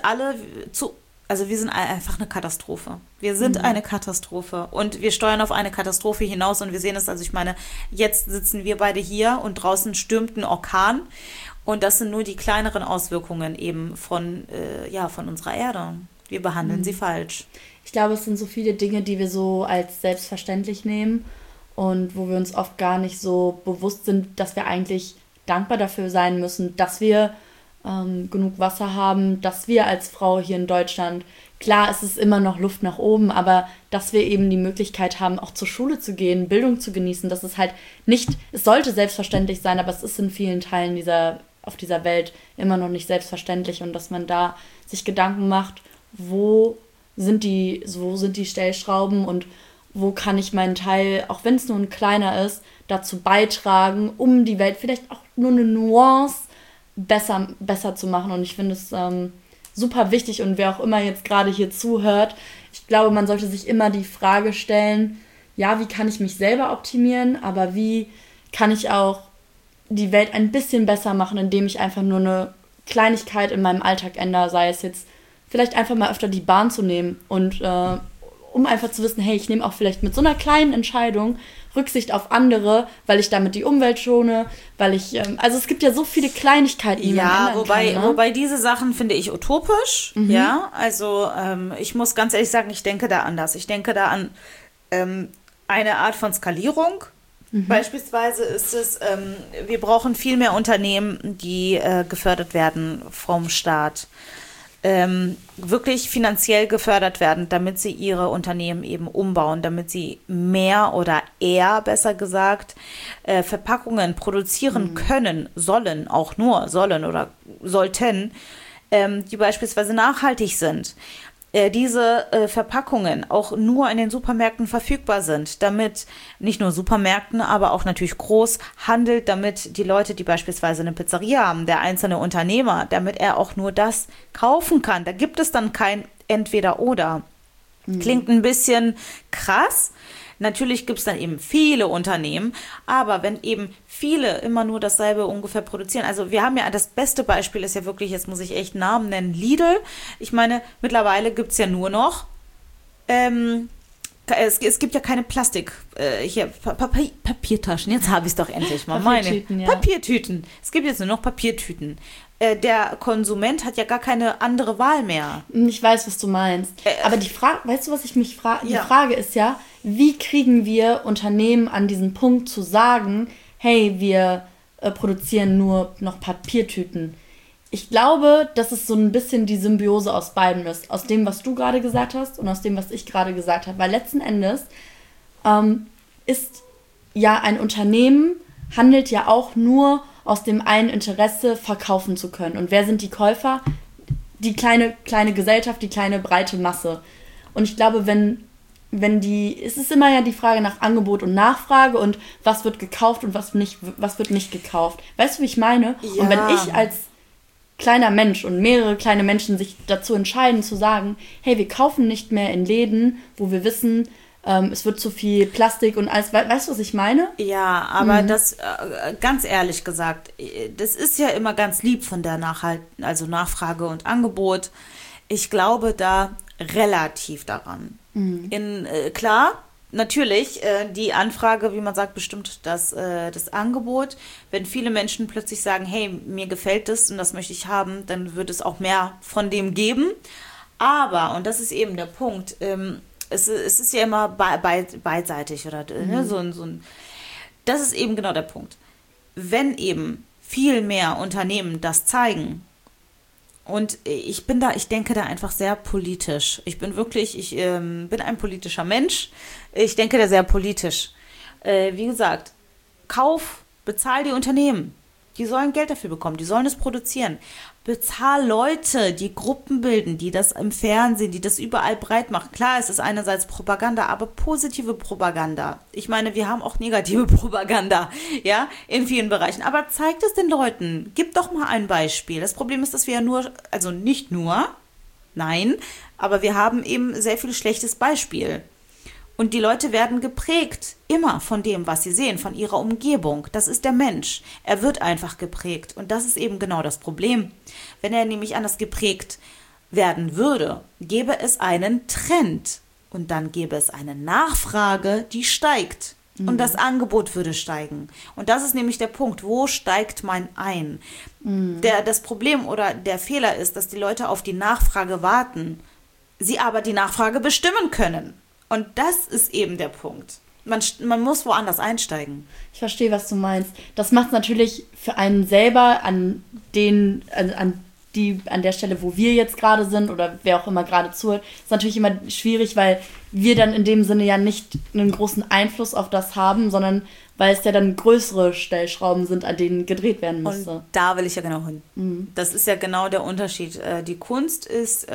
wir sind einfach eine Katastrophe. Wir sind eine Katastrophe und wir steuern auf eine Katastrophe hinaus und wir sehen es, also ich meine, jetzt sitzen wir beide hier und draußen stürmt ein Orkan und das sind nur die kleineren Auswirkungen eben von unserer Erde. Wir behandeln sie falsch. Ich glaube, es sind so viele Dinge, die wir so als selbstverständlich nehmen und wo wir uns oft gar nicht so bewusst sind, dass wir eigentlich dankbar dafür sein müssen, dass wir genug Wasser haben, dass wir als Frau hier in Deutschland, klar, es ist immer noch Luft nach oben, aber dass wir eben die Möglichkeit haben, auch zur Schule zu gehen, Bildung zu genießen, das ist halt nicht, es sollte selbstverständlich sein, aber es ist in vielen Teilen auf dieser Welt immer noch nicht selbstverständlich und dass man da sich Gedanken macht, wo sind die Stellschrauben und wo kann ich meinen Teil, auch wenn es nur ein kleiner ist, dazu beitragen, um die Welt vielleicht auch nur eine Nuance besser zu machen. Und ich finde es super wichtig und wer auch immer jetzt gerade hier zuhört, ich glaube, man sollte sich immer die Frage stellen, ja, wie kann ich mich selber optimieren, aber wie kann ich auch die Welt ein bisschen besser machen, indem ich einfach nur eine Kleinigkeit in meinem Alltag ändere, sei es jetzt vielleicht einfach mal öfter die Bahn zu nehmen und um einfach zu wissen, hey, ich nehme auch vielleicht mit so einer kleinen Entscheidung Rücksicht auf andere, weil ich damit die Umwelt schone, weil ich, also es gibt ja so viele Kleinigkeiten, die man ändern kann. Ne? Wobei diese Sachen finde ich utopisch, ja, also ich muss ganz ehrlich sagen, ich denke da anders. Ich denke da an eine Art von Skalierung. Beispielsweise ist es, wir brauchen viel mehr Unternehmen, die gefördert werden vom Staat. Wirklich finanziell gefördert werden, damit sie ihre Unternehmen eben umbauen, damit sie mehr oder eher, besser gesagt, Verpackungen produzieren können, sollen, auch nur sollen oder sollten, die beispielsweise nachhaltig sind. Diese Verpackungen auch nur in den Supermärkten verfügbar sind, damit nicht nur Supermärkten, aber auch natürlich Großhandel, damit die Leute, die beispielsweise eine Pizzeria haben, der einzelne Unternehmer, damit er auch nur das kaufen kann. Da gibt es dann kein Entweder-Oder. Klingt ein bisschen krass. Natürlich gibt es dann eben viele Unternehmen, aber wenn eben viele immer nur dasselbe ungefähr produzieren, also wir haben ja, das beste Beispiel ist ja wirklich, jetzt muss ich echt Namen nennen, Lidl. Ich meine, mittlerweile gibt es ja nur noch, es gibt ja keine Plastik, hier, Papiertaschen, jetzt habe ich es doch endlich mal, Papiertüten, ja. Papiertüten. Es gibt jetzt nur noch Papiertüten. Der Konsument hat ja gar keine andere Wahl mehr. Ich weiß, was du meinst. Aber die Frage, weißt du, was ich mich frage? Die Frage ist ja, wie kriegen wir Unternehmen an diesen Punkt zu sagen, hey, wir produzieren nur noch Papiertüten? Ich glaube, dass es so ein bisschen die Symbiose aus beiden ist. Aus dem, was du gerade gesagt hast und aus dem, was ich gerade gesagt habe. Weil letzten Endes ist ja ein Unternehmen, handelt ja auch nur aus dem einen Interesse, verkaufen zu können. Und wer sind die Käufer? Die kleine Gesellschaft, die kleine breite Masse. Und ich glaube, es ist immer ja die Frage nach Angebot und Nachfrage und was wird gekauft und was wird nicht gekauft. Weißt du, wie ich meine? Ja. Und wenn ich als kleiner Mensch und mehrere kleine Menschen sich dazu entscheiden zu sagen, hey, wir kaufen nicht mehr in Läden, wo wir wissen, es wird zu viel Plastik und alles. Weißt du, was ich meine? Ja, aber das, ganz ehrlich gesagt, das ist ja immer ganz lieb von der also Nachfrage und Angebot. Ich glaube da relativ daran. Klar, natürlich, die Anfrage, wie man sagt, bestimmt das Angebot. Wenn viele Menschen plötzlich sagen, hey, mir gefällt das und das möchte ich haben, dann wird es auch mehr von dem geben. Aber, und das ist eben der Punkt, es ist ja immer beidseitig oder ne, das ist eben genau der Punkt. Wenn eben viel mehr Unternehmen das zeigen und ich denke da einfach sehr politisch. Ich bin ein politischer Mensch. Ich denke da sehr politisch. Wie gesagt, bezahl die Unternehmen. Die sollen Geld dafür bekommen, die sollen es produzieren. Bezahl Leute, die Gruppen bilden, die das im Fernsehen, die das überall breit machen. Klar, es ist einerseits Propaganda, aber positive Propaganda. Ich meine, wir haben auch negative Propaganda, ja, in vielen Bereichen. Aber zeigt es den Leuten. Gib doch mal ein Beispiel. Das Problem ist, dass wir ja nein, aber wir haben eben sehr viel schlechtes Beispiel. Und die Leute werden geprägt, immer von dem, was sie sehen, von ihrer Umgebung. Das ist der Mensch. Er wird einfach geprägt. Und das ist eben genau das Problem. Wenn er nämlich anders geprägt werden würde, gäbe es einen Trend. Und dann gäbe es eine Nachfrage, die steigt. Und das Angebot würde steigen. Und das ist nämlich der Punkt. Wo steigt man ein? Das Problem oder der Fehler ist, dass die Leute auf die Nachfrage warten, sie aber die Nachfrage bestimmen können. Und das ist eben der Punkt. Man muss woanders einsteigen. Ich verstehe, was du meinst. Das macht es natürlich für einen selber an der Stelle, wo wir jetzt gerade sind oder wer auch immer gerade zuhört, ist natürlich immer schwierig, weil wir dann in dem Sinne ja nicht einen großen Einfluss auf das haben, sondern weil es ja dann größere Stellschrauben sind, an denen gedreht werden müsste. Und da will ich ja genau hin. Das ist ja genau der Unterschied. Die Kunst ist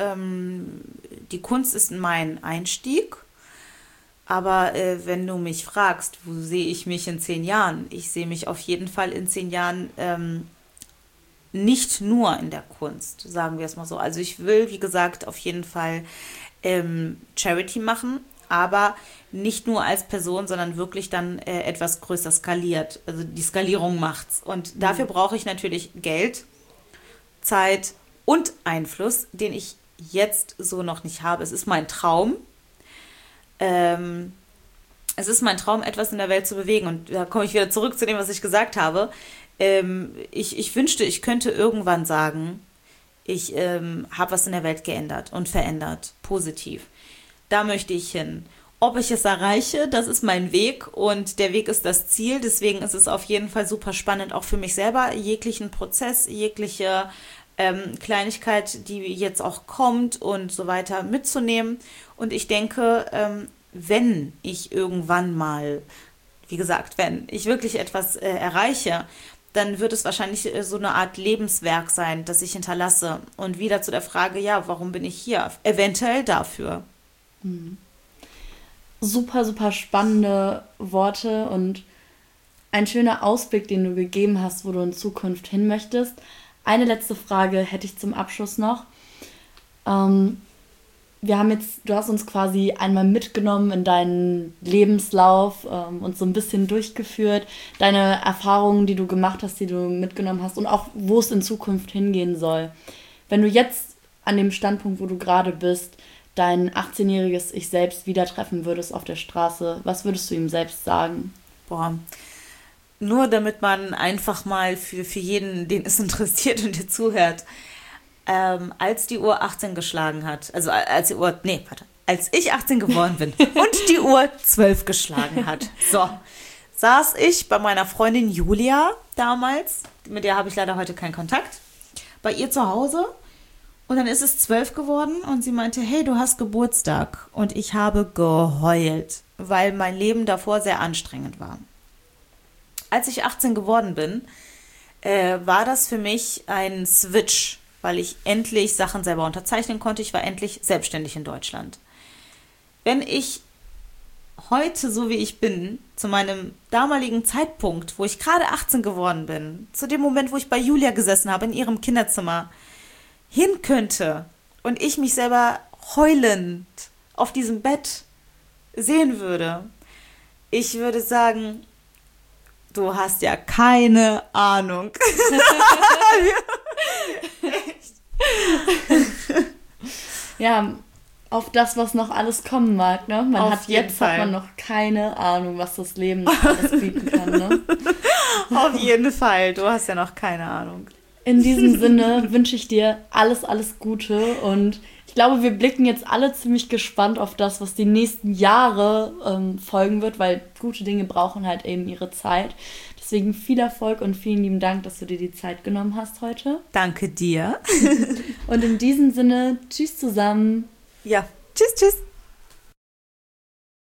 mein Einstieg. Aber wenn du mich fragst, wo sehe ich mich in 10 Jahren? Ich sehe mich auf jeden Fall in 10 Jahren nicht nur in der Kunst, sagen wir es mal so. Also ich will, wie gesagt, auf jeden Fall Charity machen, aber nicht nur als Person, sondern wirklich dann etwas größer skaliert. Also die Skalierung macht's. Und dafür brauche ich natürlich Geld, Zeit und Einfluss, den ich jetzt so noch nicht habe. Es ist mein Traum. Es ist mein Traum, etwas in der Welt zu bewegen. Und da komme ich wieder zurück zu dem, was ich gesagt habe. Ich wünschte, ich könnte irgendwann sagen, ich habe was in der Welt geändert und verändert, positiv. Da möchte ich hin. Ob ich es erreiche, das ist mein Weg und der Weg ist das Ziel. Deswegen ist es auf jeden Fall super spannend, auch für mich selber, jeglichen Prozess, jegliche Kleinigkeit, die jetzt auch kommt und so weiter mitzunehmen. Und ich denke, wenn ich irgendwann mal, wie gesagt, wenn ich wirklich etwas erreiche, dann wird es wahrscheinlich so eine Art Lebenswerk sein, das ich hinterlasse. Und wieder zu der Frage, ja, warum bin ich hier? Eventuell dafür. Super, super spannende Worte und ein schöner Ausblick, den du gegeben hast, wo du in Zukunft hin möchtest. Eine letzte Frage hätte ich zum Abschluss noch. Du hast uns quasi einmal mitgenommen in deinen Lebenslauf und so ein bisschen durchgeführt, deine Erfahrungen, die du gemacht hast, die du mitgenommen hast und auch, wo es in Zukunft hingehen soll. Wenn du jetzt an dem Standpunkt, wo du gerade bist, dein 18-jähriges Ich selbst wieder treffen würdest auf der Straße, was würdest du ihm selbst sagen? Boah, nur damit man einfach mal für jeden, den es interessiert und dir zuhört, als die Uhr 18 geschlagen hat, also als ich 18 geworden bin und die Uhr 12 geschlagen hat, so, saß ich bei meiner Freundin Julia damals, mit der habe ich leider heute keinen Kontakt, bei ihr zu Hause und dann ist es 12 geworden und sie meinte, hey, du hast Geburtstag und ich habe geheult, weil mein Leben davor sehr anstrengend war. Als ich 18 geworden bin, war das für mich ein Switch, weil ich endlich Sachen selber unterzeichnen konnte. Ich war endlich selbstständig in Deutschland. Wenn ich heute, so wie ich bin, zu meinem damaligen Zeitpunkt, wo ich gerade 18 geworden bin, zu dem Moment, wo ich bei Julia gesessen habe, in ihrem Kinderzimmer, hin könnte und ich mich selber heulend auf diesem Bett sehen würde, ich würde sagen, du hast ja keine Ahnung. Ja, auf das, was noch alles kommen mag, ne? Auf jeden Fall. Hat man noch keine Ahnung, was das Leben noch alles bieten kann, ne? Auf jeden Fall, du hast ja noch keine Ahnung. In diesem Sinne wünsche ich dir alles, alles Gute und ich glaube, wir blicken jetzt alle ziemlich gespannt auf das, was die nächsten Jahre folgen wird, weil gute Dinge brauchen halt eben ihre Zeit. Deswegen viel Erfolg und vielen lieben Dank, dass du dir die Zeit genommen hast heute. Danke dir. Und in diesem Sinne, tschüss zusammen. Ja, tschüss, tschüss.